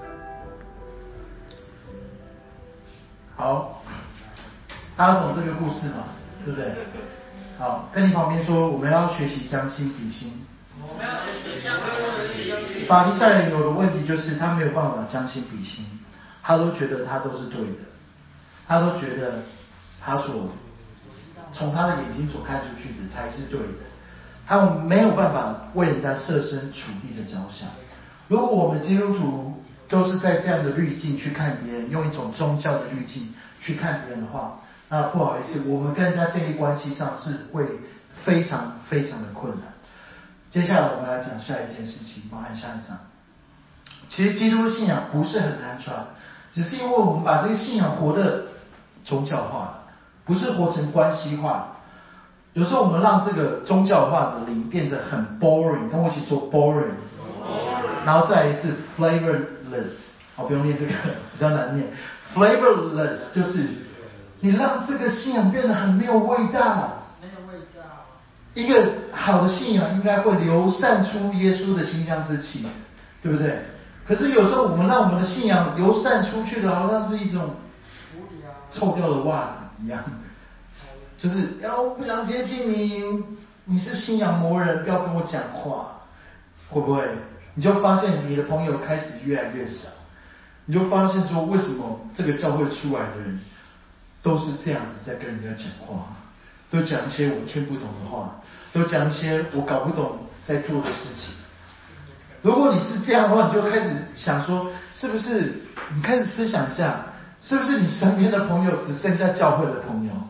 好，大家懂这个故事吗？对不对？好，跟你旁边说，我们要学习将心比心。 我们要学习将心比心。 法利赛人有的问题就是他没有办法将心比心，他都觉得他都是对的，他都觉得他从他的眼睛所看出去的才是对的，他们没有办法为人家设身处地的着想。如果我们基督徒都是在这样的滤镜去看别人，用一种宗教的滤镜去看别人的话，那不好意思，我们跟人家建立关系上是会非常非常的困难。接下来我们来讲下一件事情，麻烦下一章。其实基督的信仰不是很难传，只是因为我们把这个信仰活得宗教化了，不是活成关系化了。有时候我们让这个宗教化的灵变得很 boring， 跟我一起说 boring， 然后再来一次 flavorless， 好，不用念这个，比较难念。flavorless 就是你让这个信仰变得很没有味道。 没有味道。 一个好的信仰应该会流散出耶稣的馨香之气，对不对？可是有时候我们让我们的信仰流散出去的，好像是一种臭掉的袜子一样，就是我不想接近你，你是信仰魔人，不要跟我讲话，会不会？你就发现你的朋友开始越来越少，你就发现说，为什么这个教会出来的人都是这样子在跟人家讲话，都讲一些我听不懂的话，都讲一些我搞不懂在做的事情。如果你是这样的话，你就开始想说，是不是你开始思想一下，是不是你身边的朋友只剩下教会的朋友？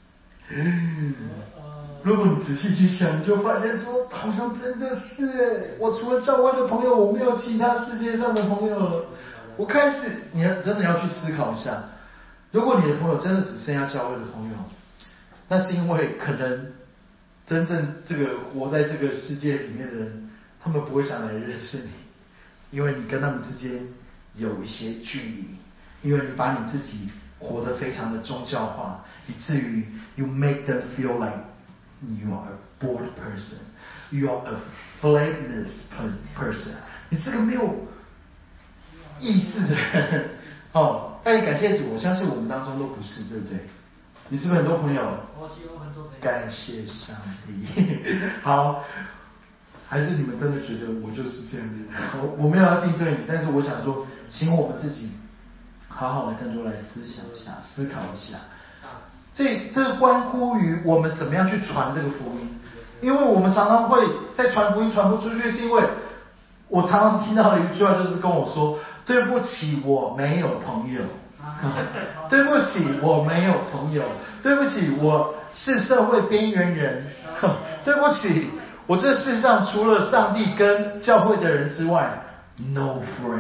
如果你仔细去想，你就发现说，好像真的是我除了教会的朋友，我没有其他世界上的朋友了。我开始，你真的要去思考一下，如果你的朋友真的只剩下教会的朋友，那是因为可能真正这个活在这个世界里面的人，他们不会想来认识你，因为你跟他们之间有一些距离，因为你把你自己活得非常的宗教化，以至于 you make them feel like you are a bored person, you are a flameless person， 你是个没有意思的人但也感谢主，我相信我们当中都不是，对不对？你是不是很多朋友？ 我有很多朋友。 感谢上帝。好，还是你们真的觉得我就是这样的人？我没有要定罪你，但是我想说，请我们自己好好的更多来思想一下、思考一下。这关乎于我们怎么样去传这个福音，因为我们常常会在传福音传不出去，是因为我常常听到的一句话就是跟我说：“对不起，我没有朋友。”对不起，我没有朋友。对不起，我是社会边缘人。对不起，我这世上除了上帝跟教会的人之外 ，no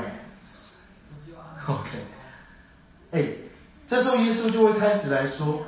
friends。OK， 这时候耶稣就会开始来说，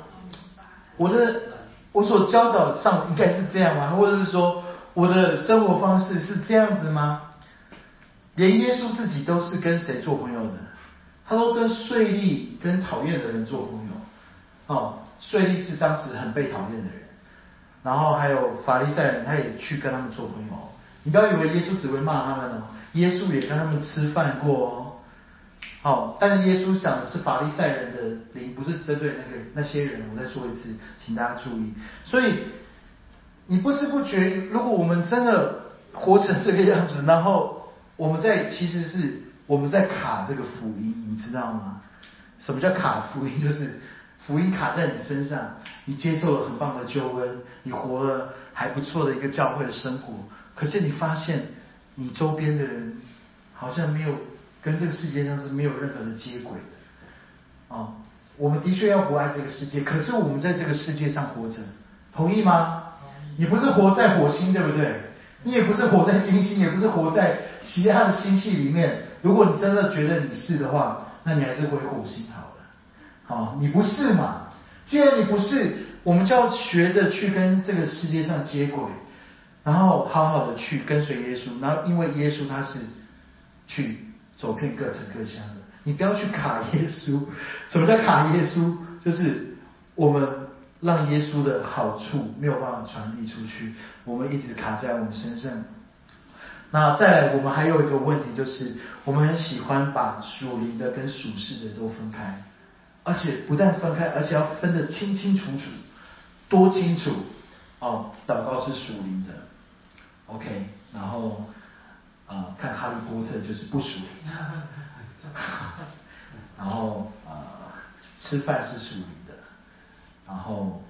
我所教导上应该是这样吗？或者是说我的生活方式是这样子吗？连耶稣自己都是跟谁做朋友的？他都跟税吏、跟讨厌的人做朋友。税吏是当时很被讨厌的人，然后还有法利赛人，他也去跟他们做朋友。你不要以为耶稣只会骂他们哦，耶稣也跟他们吃饭过哦。但是耶稣讲的是法利赛人的灵，不是针对那些人。我再说一次，请大家注意。所以你不知不觉，如果我们真的活成这个样子，然后其实是我们在卡这个福音，你知道吗？什么叫卡福音？就是福音卡在你身上，你接受了很棒的救恩，你活了还不错的一个教会的生活，可是你发现你周边的人好像没有跟这个世界上是没有任何的接轨的。我们的确要不爱这个世界，可是我们在这个世界上活着，同意吗？你不是活在火星，对不对？你也不是活在金星，也不是活在其他的星系里面。如果你真的觉得你是的话，那你还是回火星好了。你不是嘛？既然你不是，我们就要学着去跟这个世界上接轨，然后好好的去跟随耶稣。然后因为耶稣他是去走遍各城各乡的，你不要去卡耶稣。什么叫卡耶稣？就是我们让耶稣的好处没有办法传递出去，我们一直卡在我们身上。那再来，我们还有一个问题，就是我们很喜欢把属灵的跟属世的都分开，而且不但分开，而且要分得清清楚楚，多清楚。祷告是属灵的 ，OK， 然后看哈利波特就是不属灵的，然后吃饭是属灵的，然后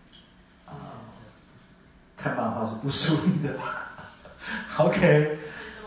看漫画是不属灵的。OK，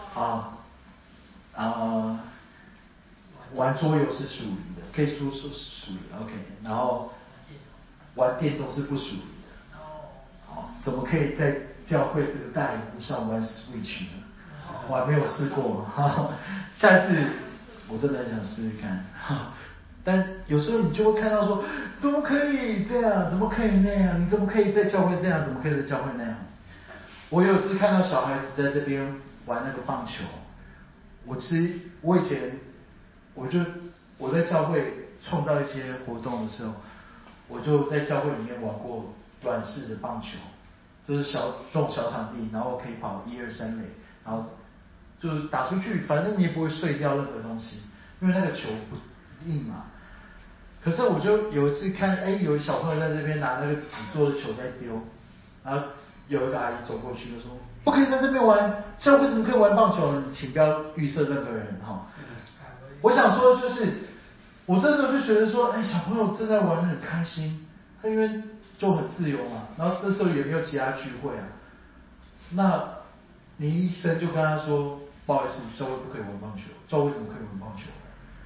玩桌游是属灵的，可以说是属灵 OK， 然后玩电动是不属灵的。怎么可以在教会这个大荧幕上玩 Switch 呢？我还没有试过，下一次我真的很想试试看。但有时候你就会看到说，怎么可以这样？怎么可以那样？你怎么可以在教会这样？怎么可以在教会那样？我有一次看到小孩子在这边玩那个棒球，我以前我在教会创造一些活动的时候， 我就在教会里面玩过软式的棒球，就是这种小场地，然后可以跑1、2、3垒，然后就是打出去，反正你也不会碎掉任何东西，因为那个球不硬嘛。可是我就有一次看，有一小朋友在这边拿那个纸做的球在丢，然后有一个阿姨走过去就说：“不可以在这边玩，教会怎么可以玩棒球呢？请不要预设任何人哈。”我想说就是，我这时候就觉得说，小朋友正在玩得很开心，他因为就很自由嘛，然后这时候也没有其他聚会啊，那你医生就跟他说，不好意思，教会不可以玩棒球，教会怎么可以玩棒球？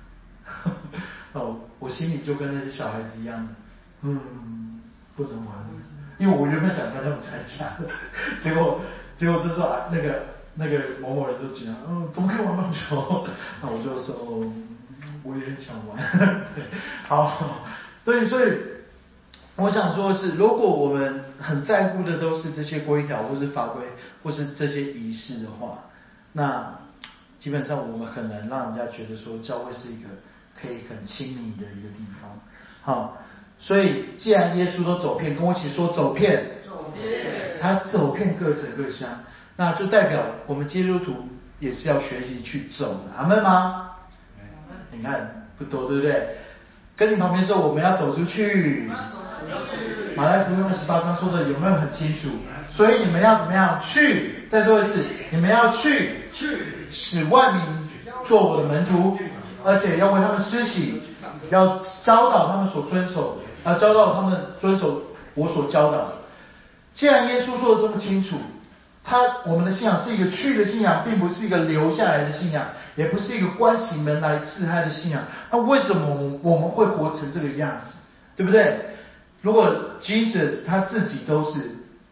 我心里就跟那些小孩子一样的，不能玩，因为我原本想跟他们参加的，结果这时候那个某某人就讲，怎么可以玩棒球？那我就说，我也很想玩。好，对，所以我想说的是，如果我们很在乎的都是这些规条或是法规或是这些仪式的话，那基本上我们很难让人家觉得说教会是一个可以很亲密的一个地方。好，所以既然耶稣都走遍，跟我一起说走遍，他走遍各城各乡，那就代表我们基督徒也是要学习去走的，阿们吗？你看不多，对不对？跟你旁边说我们要走出去。马太福音28章说的有没有很清楚？所以你们要怎么样去？再说一次，你们要去使万民做我的门徒，而且要为他们施洗，要教导他们所遵守，教导他们遵守我所教导的。既然耶稣说的这么清楚，我们的信仰是一个去的信仰，并不是一个留下来的信仰，也不是一个关起门来自嗨的信仰。那为什么我们会活成这个样子？对不对？如果 Jesus 他自己都是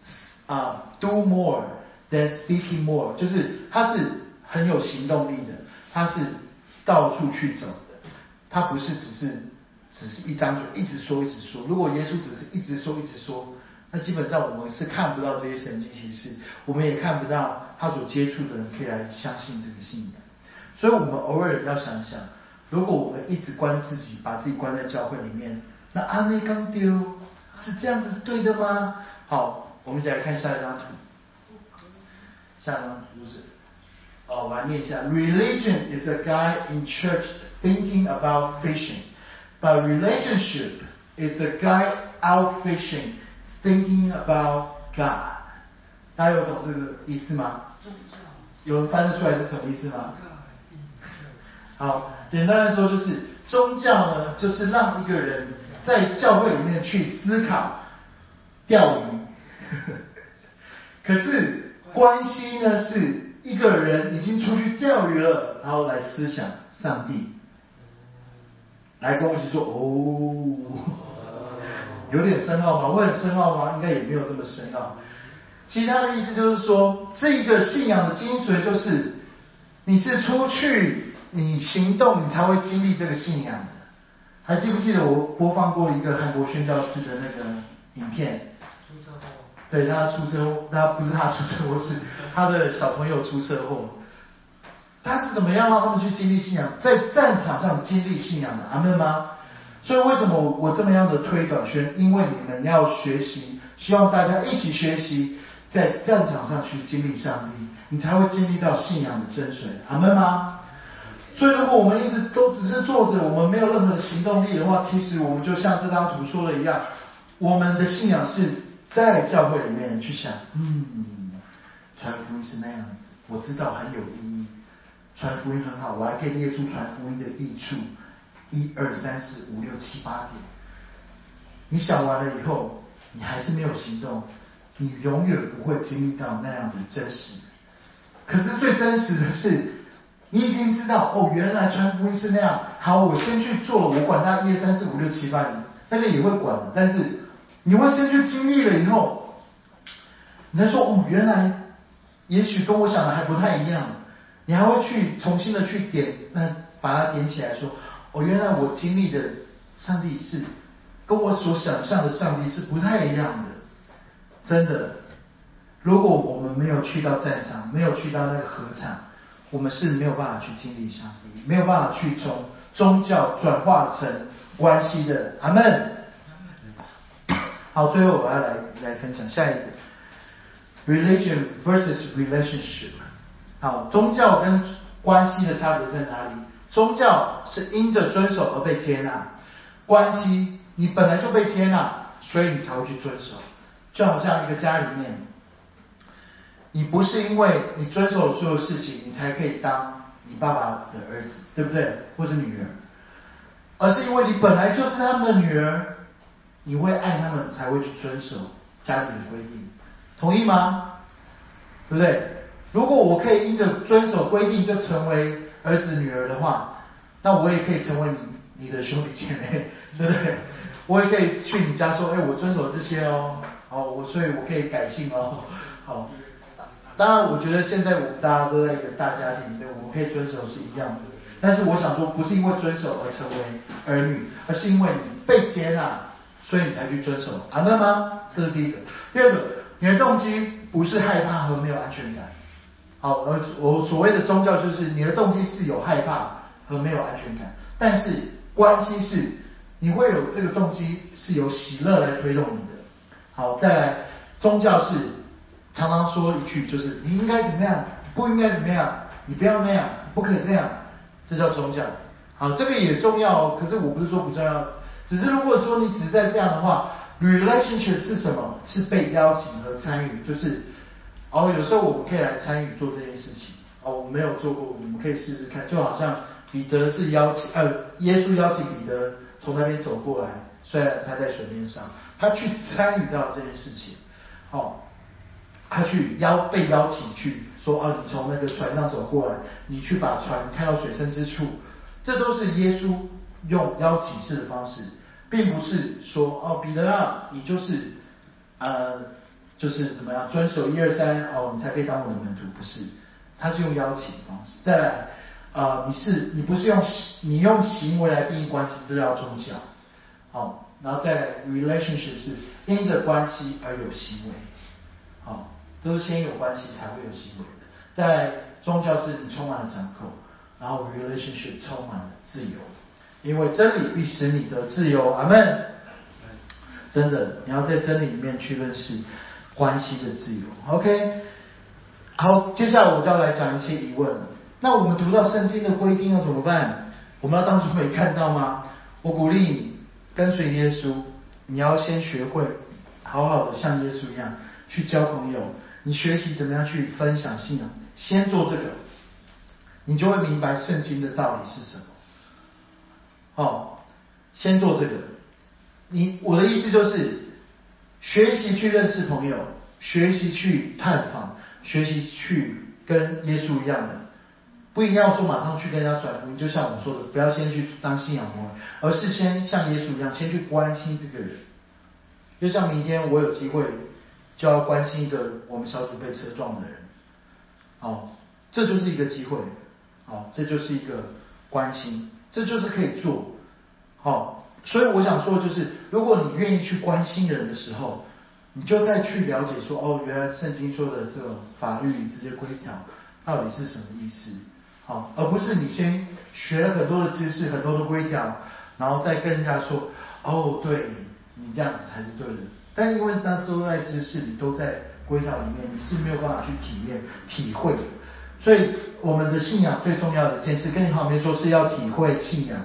do more than speaking more， 就是他是很有行动力的，他是到处去走的，他不是只是一张嘴一直说。如果耶稣只是一直说，那基本上我们是看不到这些神迹奇事，我们也看不到他所接触的人可以来相信这个信仰。所以我们偶尔要想想，如果我们一直关自己，把自己关在教会里面，那阿内刚丢是这样子是对的吗？好，我们一起来看下一张图。下一张图是，我来念一下。Religion is a guy in church thinking about fishing, but relationship is a guy out fishing thinking about God。大家有懂这个意思吗？有人翻得出来是什么意思吗？好，简单来说就是宗教呢，就是让一个人在教会里面去思考钓鱼，可是关系呢是一个人已经出去钓鱼了，然后来思想上帝。来跟我一起说有点深奥吗？会很深奥吗？应该也没有这么深奥。其他的意思就是说，这个信仰的精髓就是你是出去你行动，你才会经历这个信仰的。还记不记得我播放过一个韩国宣教士的那个影片？ 出车祸。 对，他出车祸，不是他出车祸，是他的小朋友出车祸。他是怎么样让他们去经历信仰，在战场上经历信仰的？阿们吗？所以为什么我这么样的推短宣？因为你们要学习，希望大家一起学习，在战场上去经历上帝，你才会经历到信仰的真髓。阿们吗？所以如果我们一直都只是坐着，我们没有任何的行动力的话，其实我们就像这张图说的一样，我们的信仰是在教会里面去想，传福音是那样子，我知道很有意义，传福音很好，我还可以列出传福音的益处，1、2、3、4、5、6、7、8点。你想完了以后，你还是没有行动，你永远不会经历到那样的真实。可是最真实的是，你已经知道原来传福音是那样。好，我先去做了，我管他1、2、3、4、5、6、7、8，那个也会管的。但是你会先去经历了以后，你才说原来也许跟我想的还不太一样。你还会去重新的去把它点起来说，原来我经历的上帝是跟我所想象的上帝是不太一样的。真的，如果我们没有去到战场，没有去到那个禾场，我们是没有办法去经历上帝，没有办法去从宗教转化成关系的。阿们。 好，最后我要来分享下一个 religion versus relationship。好，宗教跟关系的差别在哪里？宗教是因着遵守而被接纳，关系你本来就被接纳，所以你才会去遵守。就好像一个家里面，你不是因为你遵守了所有事情，你才可以当你爸爸的儿子，对不对？或是女儿，而是因为你本来就是他们的女儿，你会爱他们，才会去遵守家庭的规定，同意吗？对不对？如果我可以因着遵守规定就成为儿子女儿的话，那我也可以成为你的兄弟姐妹，对不对？我也可以去你家说，我遵守这些哦，好，所以我可以改姓哦，好。当然，我觉得现在我们大家都在一个大家庭里面，我们可以遵守是一样的。但是我想说，不是因为遵守而成为儿女，而是因为你被接纳，所以你才去遵守。阿门吗？这是第一个。第二个，你的动机不是害怕和没有安全感。好，我所谓的宗教就是你的动机是有害怕和没有安全感，但是关系是你会有这个动机是由喜乐来推动你的。好，再来，宗教是常常说一句就是你应该怎么样，不应该怎么样，你不要那样，不可以这样，这叫宗教。好，这个也重要哦，可是我不是说不重要，只是如果说你只是在这样的话 ，relationship 是什么？是被邀请和参与，就是有时候我们可以来参与做这件事情。我没有做过，我们可以试试看。就好像彼得是耶稣邀请彼得从那边走过来，虽然他在水面上，他去参与到这件事情。他去被邀请去说你从那个船上走过来，你去把船开到水深之处，这都是耶稣用邀请式的方式，并不是说彼得啊，你就是怎么样遵守1、2、3你才可以当我的门徒，不是，他是用邀请的方式。再来你不是用行为来定义关系，这叫宗教。好，然后再来 relationship 是因着关系而有行为。好，都是先有关系才会有行为的。在宗教是你充满了掌控，然后 relationship 充满了自由，因为真理必使你得自由。阿们。真的，你要在真理里面去认识关系的自由。OK， 好，接下来我就要来讲一些疑问了。那我们读到圣经的规定要怎么办？我们要当初没看到吗？我鼓励你跟随耶稣，你要先学会好好的像耶稣一样去交朋友，你学习怎么样去分享信仰，先做这个，你就会明白圣经的道理是什么。先做这个。我的意思就是学习去认识朋友，学习去探访，学习去跟耶稣一样的，不一定要说马上去跟人家传福音，就像我说的，不要先去当信仰魔人，而是先像耶稣一样，先去关心这个人。就像明天我有机会就要关心一个我们小组被车撞的人，这就是一个机会，这就是一个关心，这就是可以做。所以我想说的就是，如果你愿意去关心人的时候，你就再去了解说，原来圣经说的这种法律这些规条到底是什么意思，而不是你先学了很多的知识、很多的规条，然后再跟人家说，对，你这样子才是对的。但因为那都在知识里，都在规条里面，你是没有办法去体验、体会的。所以我们的信仰最重要的一件事，跟你旁边说是要体会信仰。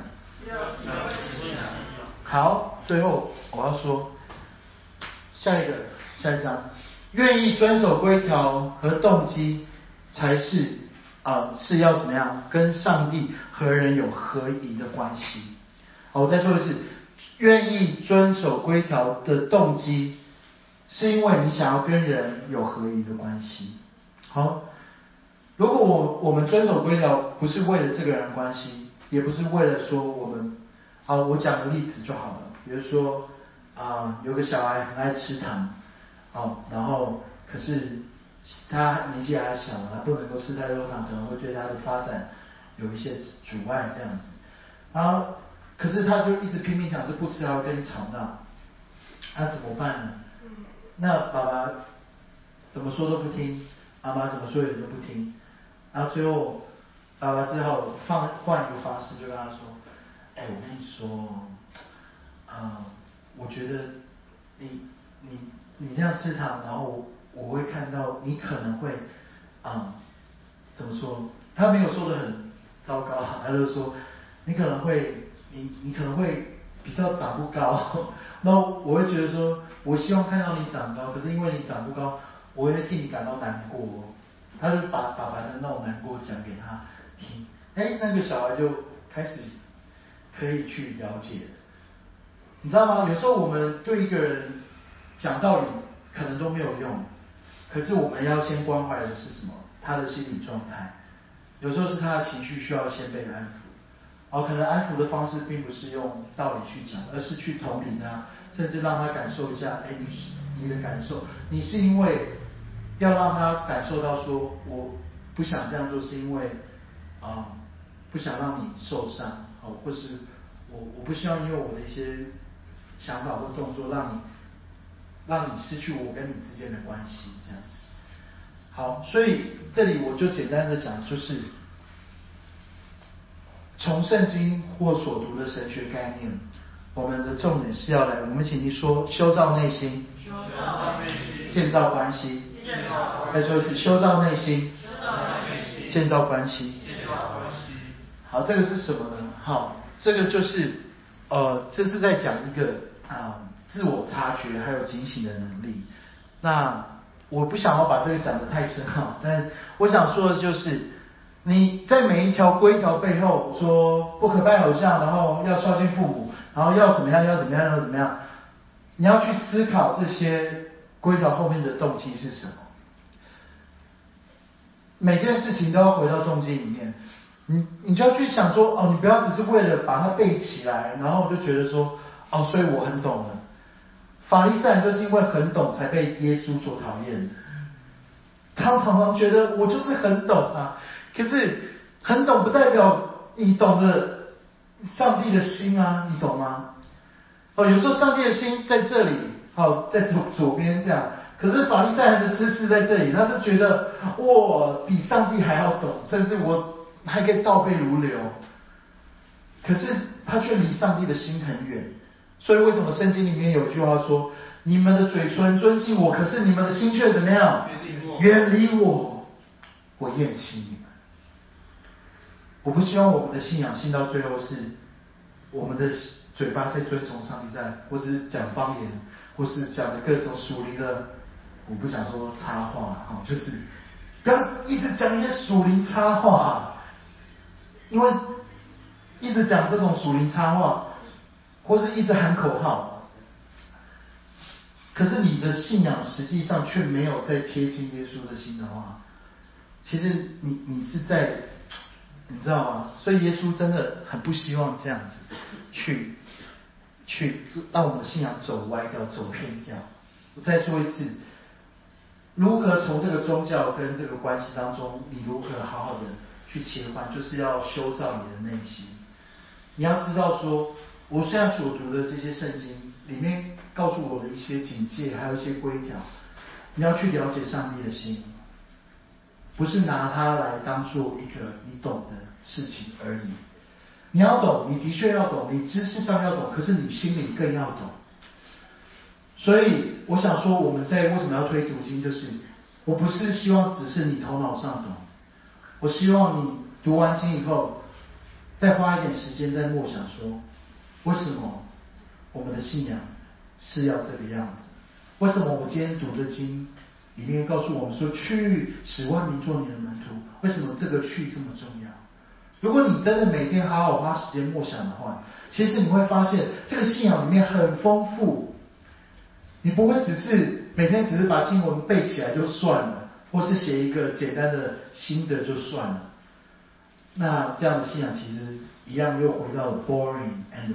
好，最后我要说下一章，愿意遵守规条和动机才是是要怎么样跟上帝和人有合宜的关系。我再说一次，愿意遵守规条的动机是因为你想要跟人有合宜的关系。好，如果我们遵守规条不是为了这个人关系，也不是为了说我们我讲个例子就好了。比如说有个小孩很爱吃糖，然后可是他年纪还小，他不能够吃太多糖，可能会对他的发展有一些阻碍这样子。然后可是他就一直拼命想是不吃，还会跟你吵闹，那怎么办呢？那爸爸怎么说都不听，妈妈怎么说也都不听，然后最后爸爸只好换一个方式，就跟他说，我跟你说我觉得你这样吃糖，然后我会看到你可能会怎么说？他没有说的很糟糕，他就说你可能会比较长不高。那我会觉得说，我希望看到你长高，可是因为你长不高，我会替你感到难过。他就把爸爸的那种难过讲给他听，那个小孩就开始可以去了解。你知道吗？有时候我们对一个人讲道理可能都没有用，可是我们要先关怀的是什么？他的心理状态。有时候是他的情绪需要先被安抚，可能安抚的方式并不是用道理去讲，而是去同理他，甚至让他感受一下，你的感受，你是因为要让他感受到说，我不想这样做，是因为不想让你受伤，或是我不希望因为我的一些想法或动作让你失去我跟你之间的关系，这样子。好，所以这里我就简单的讲，就是从圣经或所读的神学概念，我们的重点是要来，我们请你说修造内心，建造关系，再说一次，修造内心，建造关系。好，这个是什么呢？好，这个就是这是在讲一个自我察觉还有警醒的能力。那我不想要把这个讲得太深但我想说的就是，你在每一条规条背后说不可拜偶像，然后要孝敬父母，然后要怎么样，要怎么样，要怎么样，你要去思考这些规条后面的动机是什么。每件事情都要回到动机里面，你就要去想说，你不要只是为了把它背起来，然后就觉得说，所以我很懂了。法利赛人就是因为很懂才被耶稣所讨厌的。他常常觉得我就是很懂可是很懂不代表你懂得上帝的心你懂吗？有时候上帝的心在这里，在左边这样，可是法利赛人的知识在这里，他就觉得我比上帝还要懂，甚至我还可以倒背如流，可是他却离上帝的心很远。所以为什么圣经里面有句话说，你们的嘴唇尊敬我，可是你们的心却怎么样？远离我，我厌弃你们。我不希望我们的信仰信到最后是我们的嘴巴在尊崇上帝，或是讲方言，或是讲的各种属灵的，我不想说插话就是不要一直讲一些属灵插话，因为一直讲这种属灵插话，或是一直喊口号，可是你的信仰实际上却没有在贴近耶稣的心的话，其实你是在，你知道吗？所以耶稣真的很不希望这样子去让我们的信仰走歪掉、走偏掉。我再说一次，如何从这个宗教跟这个关系当中，你如何好好的去切换，就是要修造你的内心。你要知道说，我现在所读的这些圣经里面告诉我的一些警戒，还有一些规条，你要去了解上帝的心，不是拿它来当做一个你懂的事情而已。你要懂，你的确要懂，你知识上要懂，可是你心里更要懂。所以我想说，我们在为什么要推读经，就是我不是希望只是你头脑上懂，我希望你读完经以后，再花一点时间在默想说，为什么我们的信仰是要这个样子？为什么我们今天读的经里面告诉我们说，去使万民做你的门徒？为什么这个去这么重要？如果你真的每天好好花时间默想的话，其实你会发现这个信仰里面很丰富。你不会只是每天只是把经文背起来就算了，或是写一个简单的心得就算了。那这样的信仰其实一样又回到了 boring and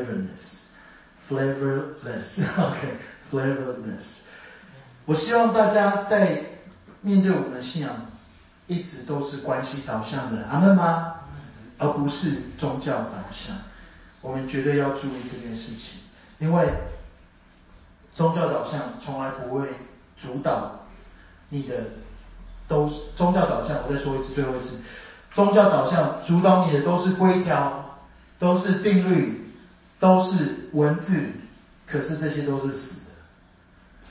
flavorless。我希望大家在面对我们的信仰，一直都是关系导向的，阿们吗？而不是宗教导向。我们绝对要注意这件事情，因为宗教导向从来不会主导你的，宗教导向，我再说一次，最后一次，宗教导向主导你的都是规条，都是定律，都是文字，可是这些都是死的。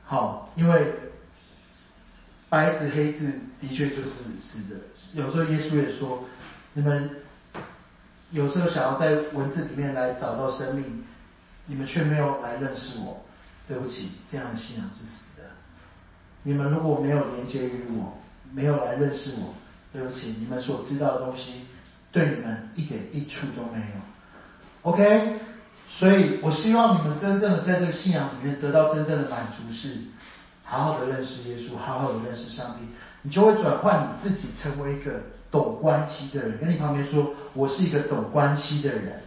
好，因为白纸黑字的确就是是的。有时候耶稣也说，你们有时候想要在文字里面来找到生命，你们却没有来认识我，对不起，这样的信仰是死的。你们如果没有连接于我，没有来认识我，对不起，你们所知道的东西对你们一点益处都没有。OK， 所以我希望你们真正的在这个信仰里面得到真正的满足，是好好的认识耶稣，好好的认识上帝，你就会转换你自己成为一个懂关系的人。跟你旁边说，我是一个懂关系的人。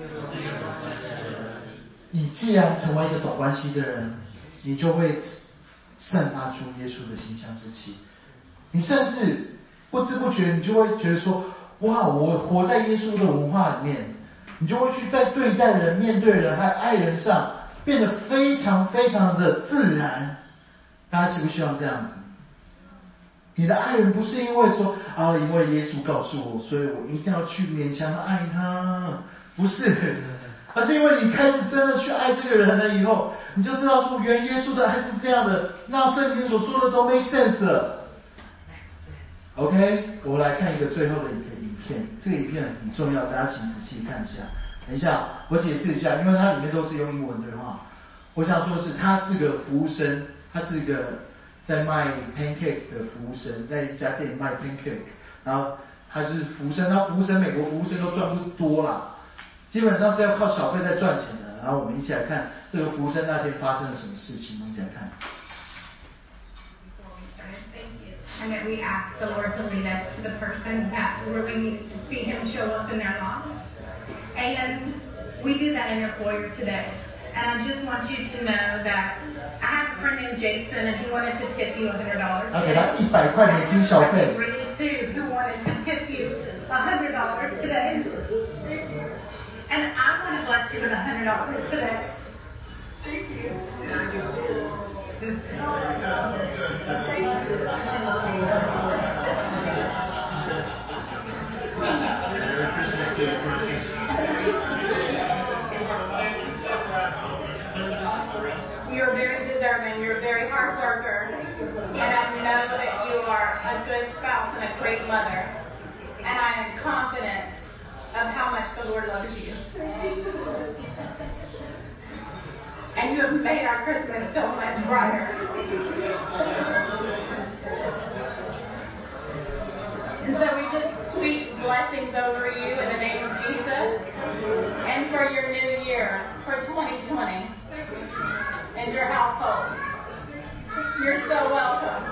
你既然成为一个懂关系的人，你就会散发出耶稣的馨香之气。你甚至不知不觉，你就会觉得说，哇，我活在耶稣的文化里面。你就会去在对待人、面对人还有爱人上变得非常非常的自然。大家希不希望这样子？你的爱人不是因为说啊，因为耶稣告诉我，所以我一定要去勉强的爱他，不是，而是因为你开始真的去爱这个人了以后，你就知道说，原来耶稣的爱是这样的，那圣经所说的都 make sense 了。OK， 我们来看一个最后的一个影片，这个影片很重要，大家请仔细看一下。等一下，我解释一下，因为它里面都是用英文对话。我想说的是，他是个服务生，他是一个在卖 pancake 的服务生，在一家店卖 pancake， 然后他是服务生，那服务生美国服务生都赚不多啦，基本上是要靠小费在赚钱的。然后我们一起来看这个服务生那天发生了什么事情，我们一起来看。 And that we ask the Lord to lead us to the person that really needs to see Him show up in their life. And we do that in your foyer today. And I just want you to know that I have a friend named Jason, and he wanted to tip you $100. 要给他100块美金小费。 Really Sue, who wanted to tip you $100 today. And I want to bless you with $100 today. Thank you. You're very deserving. You're a very hard worker. And I know that you are a good spouse and a great mother. And I am confident of how much the Lord loves you. And you have made our Christmas so much brighter. And so we just speak blessings over you in the name of Jesus. And for your new year, for 2020, and your household. You're so welcome.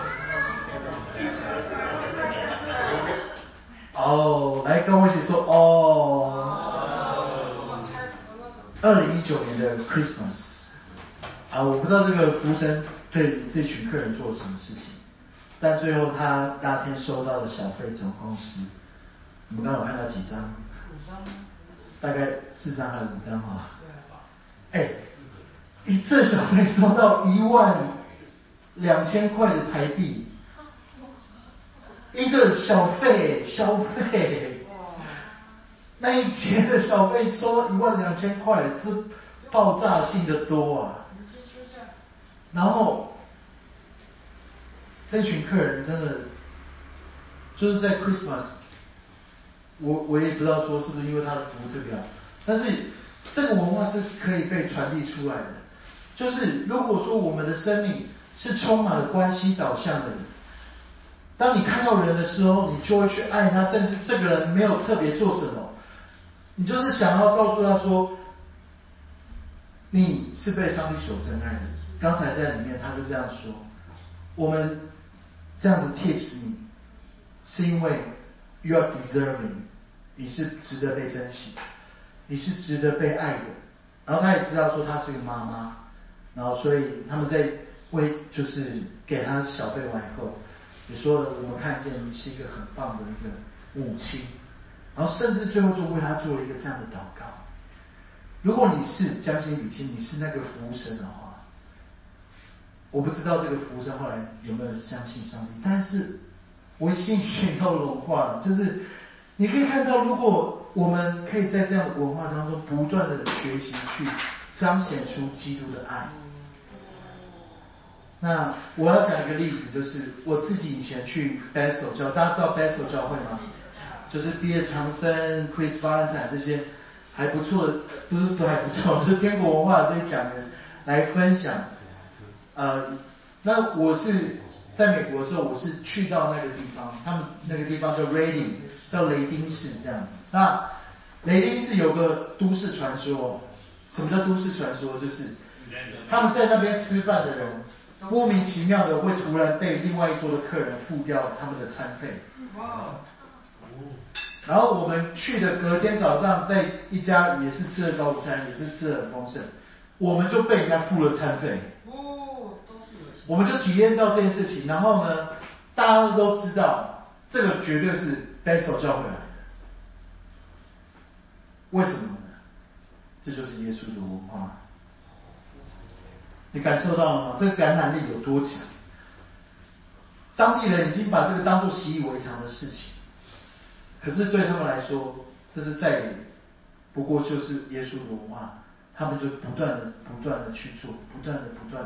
哦，来跟我一起说哦。2019年的 Christmas。我不知道这个服务生对这群客人做了什么事情，但最后他那天收到的小费总共是，你们刚刚有看到几张？5张，大概4张还是5张哈？一这小费收到12000块的台币，一个小费，那一节的小费收12000块，这爆炸性的多啊！然后这群客人真的就是在 Christmas， 我也不知道说是不是因为他的服务特别好，但是这个文化是可以被传递出来的。就是如果说我们的生命是充满了关系导向的人，当你看到人的时候，你就会去爱他，甚至这个人没有特别做什么，你就是想要告诉他说，你是被上帝所珍爱的。刚才在里面他就这样说，我们这样子 tips 你，是因为 you are deserving， 你是值得被珍惜，你是值得被爱的。然后他也知道说他是个妈妈，然后所以他们在就是给他小费完以后，也说了我们看见你是一个很棒的一个母亲，然后甚至最后就为他做了一个这样的祷告。如果你是将心比心，你是那个服务生的话，我不知道这个服务生后来有没有相信上帝，但是我信心都融化了。就是你可以看到，如果我们可以在这样的文化当中不断的学习去彰显出基督的爱， 那我要讲一个例子，就是我自己以前去 Bethel 教，大家知道 Bethel 教会吗？就是比尔·强森、Chris Valentine 这些还不错的，不还不错，是天国文化的这些讲员来分享。那我是在美国的时候，我是去到那个地方，他们那个地方叫 Reading， 叫雷丁市这样子。那雷丁市有个都市传说，什么叫都市传说？就是他们在那边吃饭的人，莫名其妙的会突然被另外一桌的客人付掉他们的餐费。然后我们去的隔天早上，在一家也是吃了早午餐，也是吃得很丰盛，我们就被人家付了餐费。我们就体验到这件事情，然后呢，大家都知道这个绝对是 Bethel 教会来的。为什么呢？这就是耶稣的文化。你感受到了吗？这个感染力有多强？当地人已经把这个当作习以为常的事情，可是对他们来说，这是再也不过就是耶稣的文化，他们就不断的去做，不断的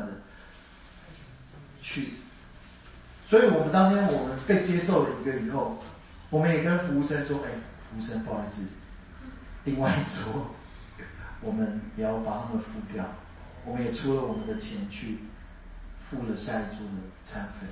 去。所以我们当天我们被接受了一个以后，我们也跟服务生说，服务生不好意思，另外一桌我们也要把他们付掉，我们也出了我们的钱去付了下一桌的餐费。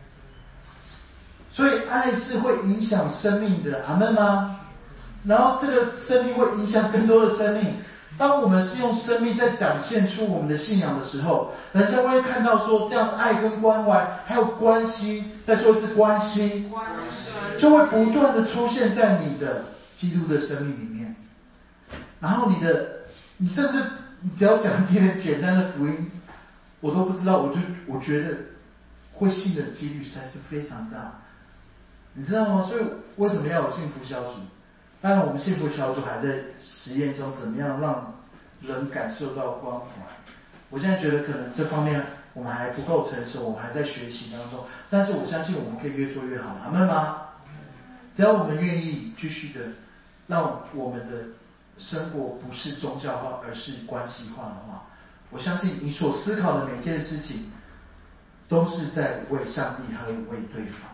所以爱是会影响生命的，阿们吗？然后这个生命会影响更多的生命。当我们是用生命在展现出我们的信仰的时候，人家会看到说，这样的爱跟关怀还有关系，再说一次关系，就会不断的出现在你的基督的生命里面。然后你甚至你只要讲一点简单的福音，我都不知道，我觉得会信的几率实在是非常大，你知道吗？所以为什么要有幸福小组？当然我们幸福小组还在实验中，怎么样让人感受到关怀。我现在觉得可能这方面我们还不够成熟，我们还在学习当中，但是我相信我们可以越做越好，阿们吗？只要我们愿意继续的让我们的生活不是宗教化，而是关系化的话，我相信你所思考的每件事情都是在为上帝还有为对方，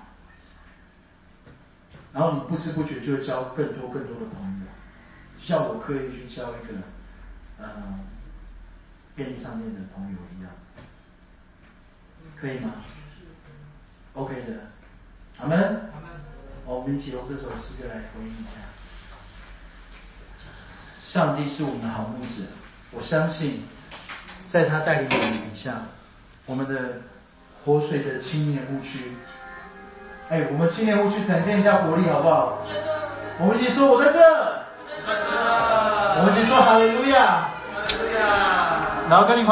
然后你不知不觉就会交更多的朋友，像我刻意去交一个便利商店的朋友一样，可以吗 ？OK 的，阿们。我们一起用这首诗歌来回应一下。上帝是我们的好牧者，我相信在他带领我们底下，我们的活水的青年牧区，我们青年牧区展现一下活力好不好？我们一起说我在这，我们一起说哈利路亚，然后跟你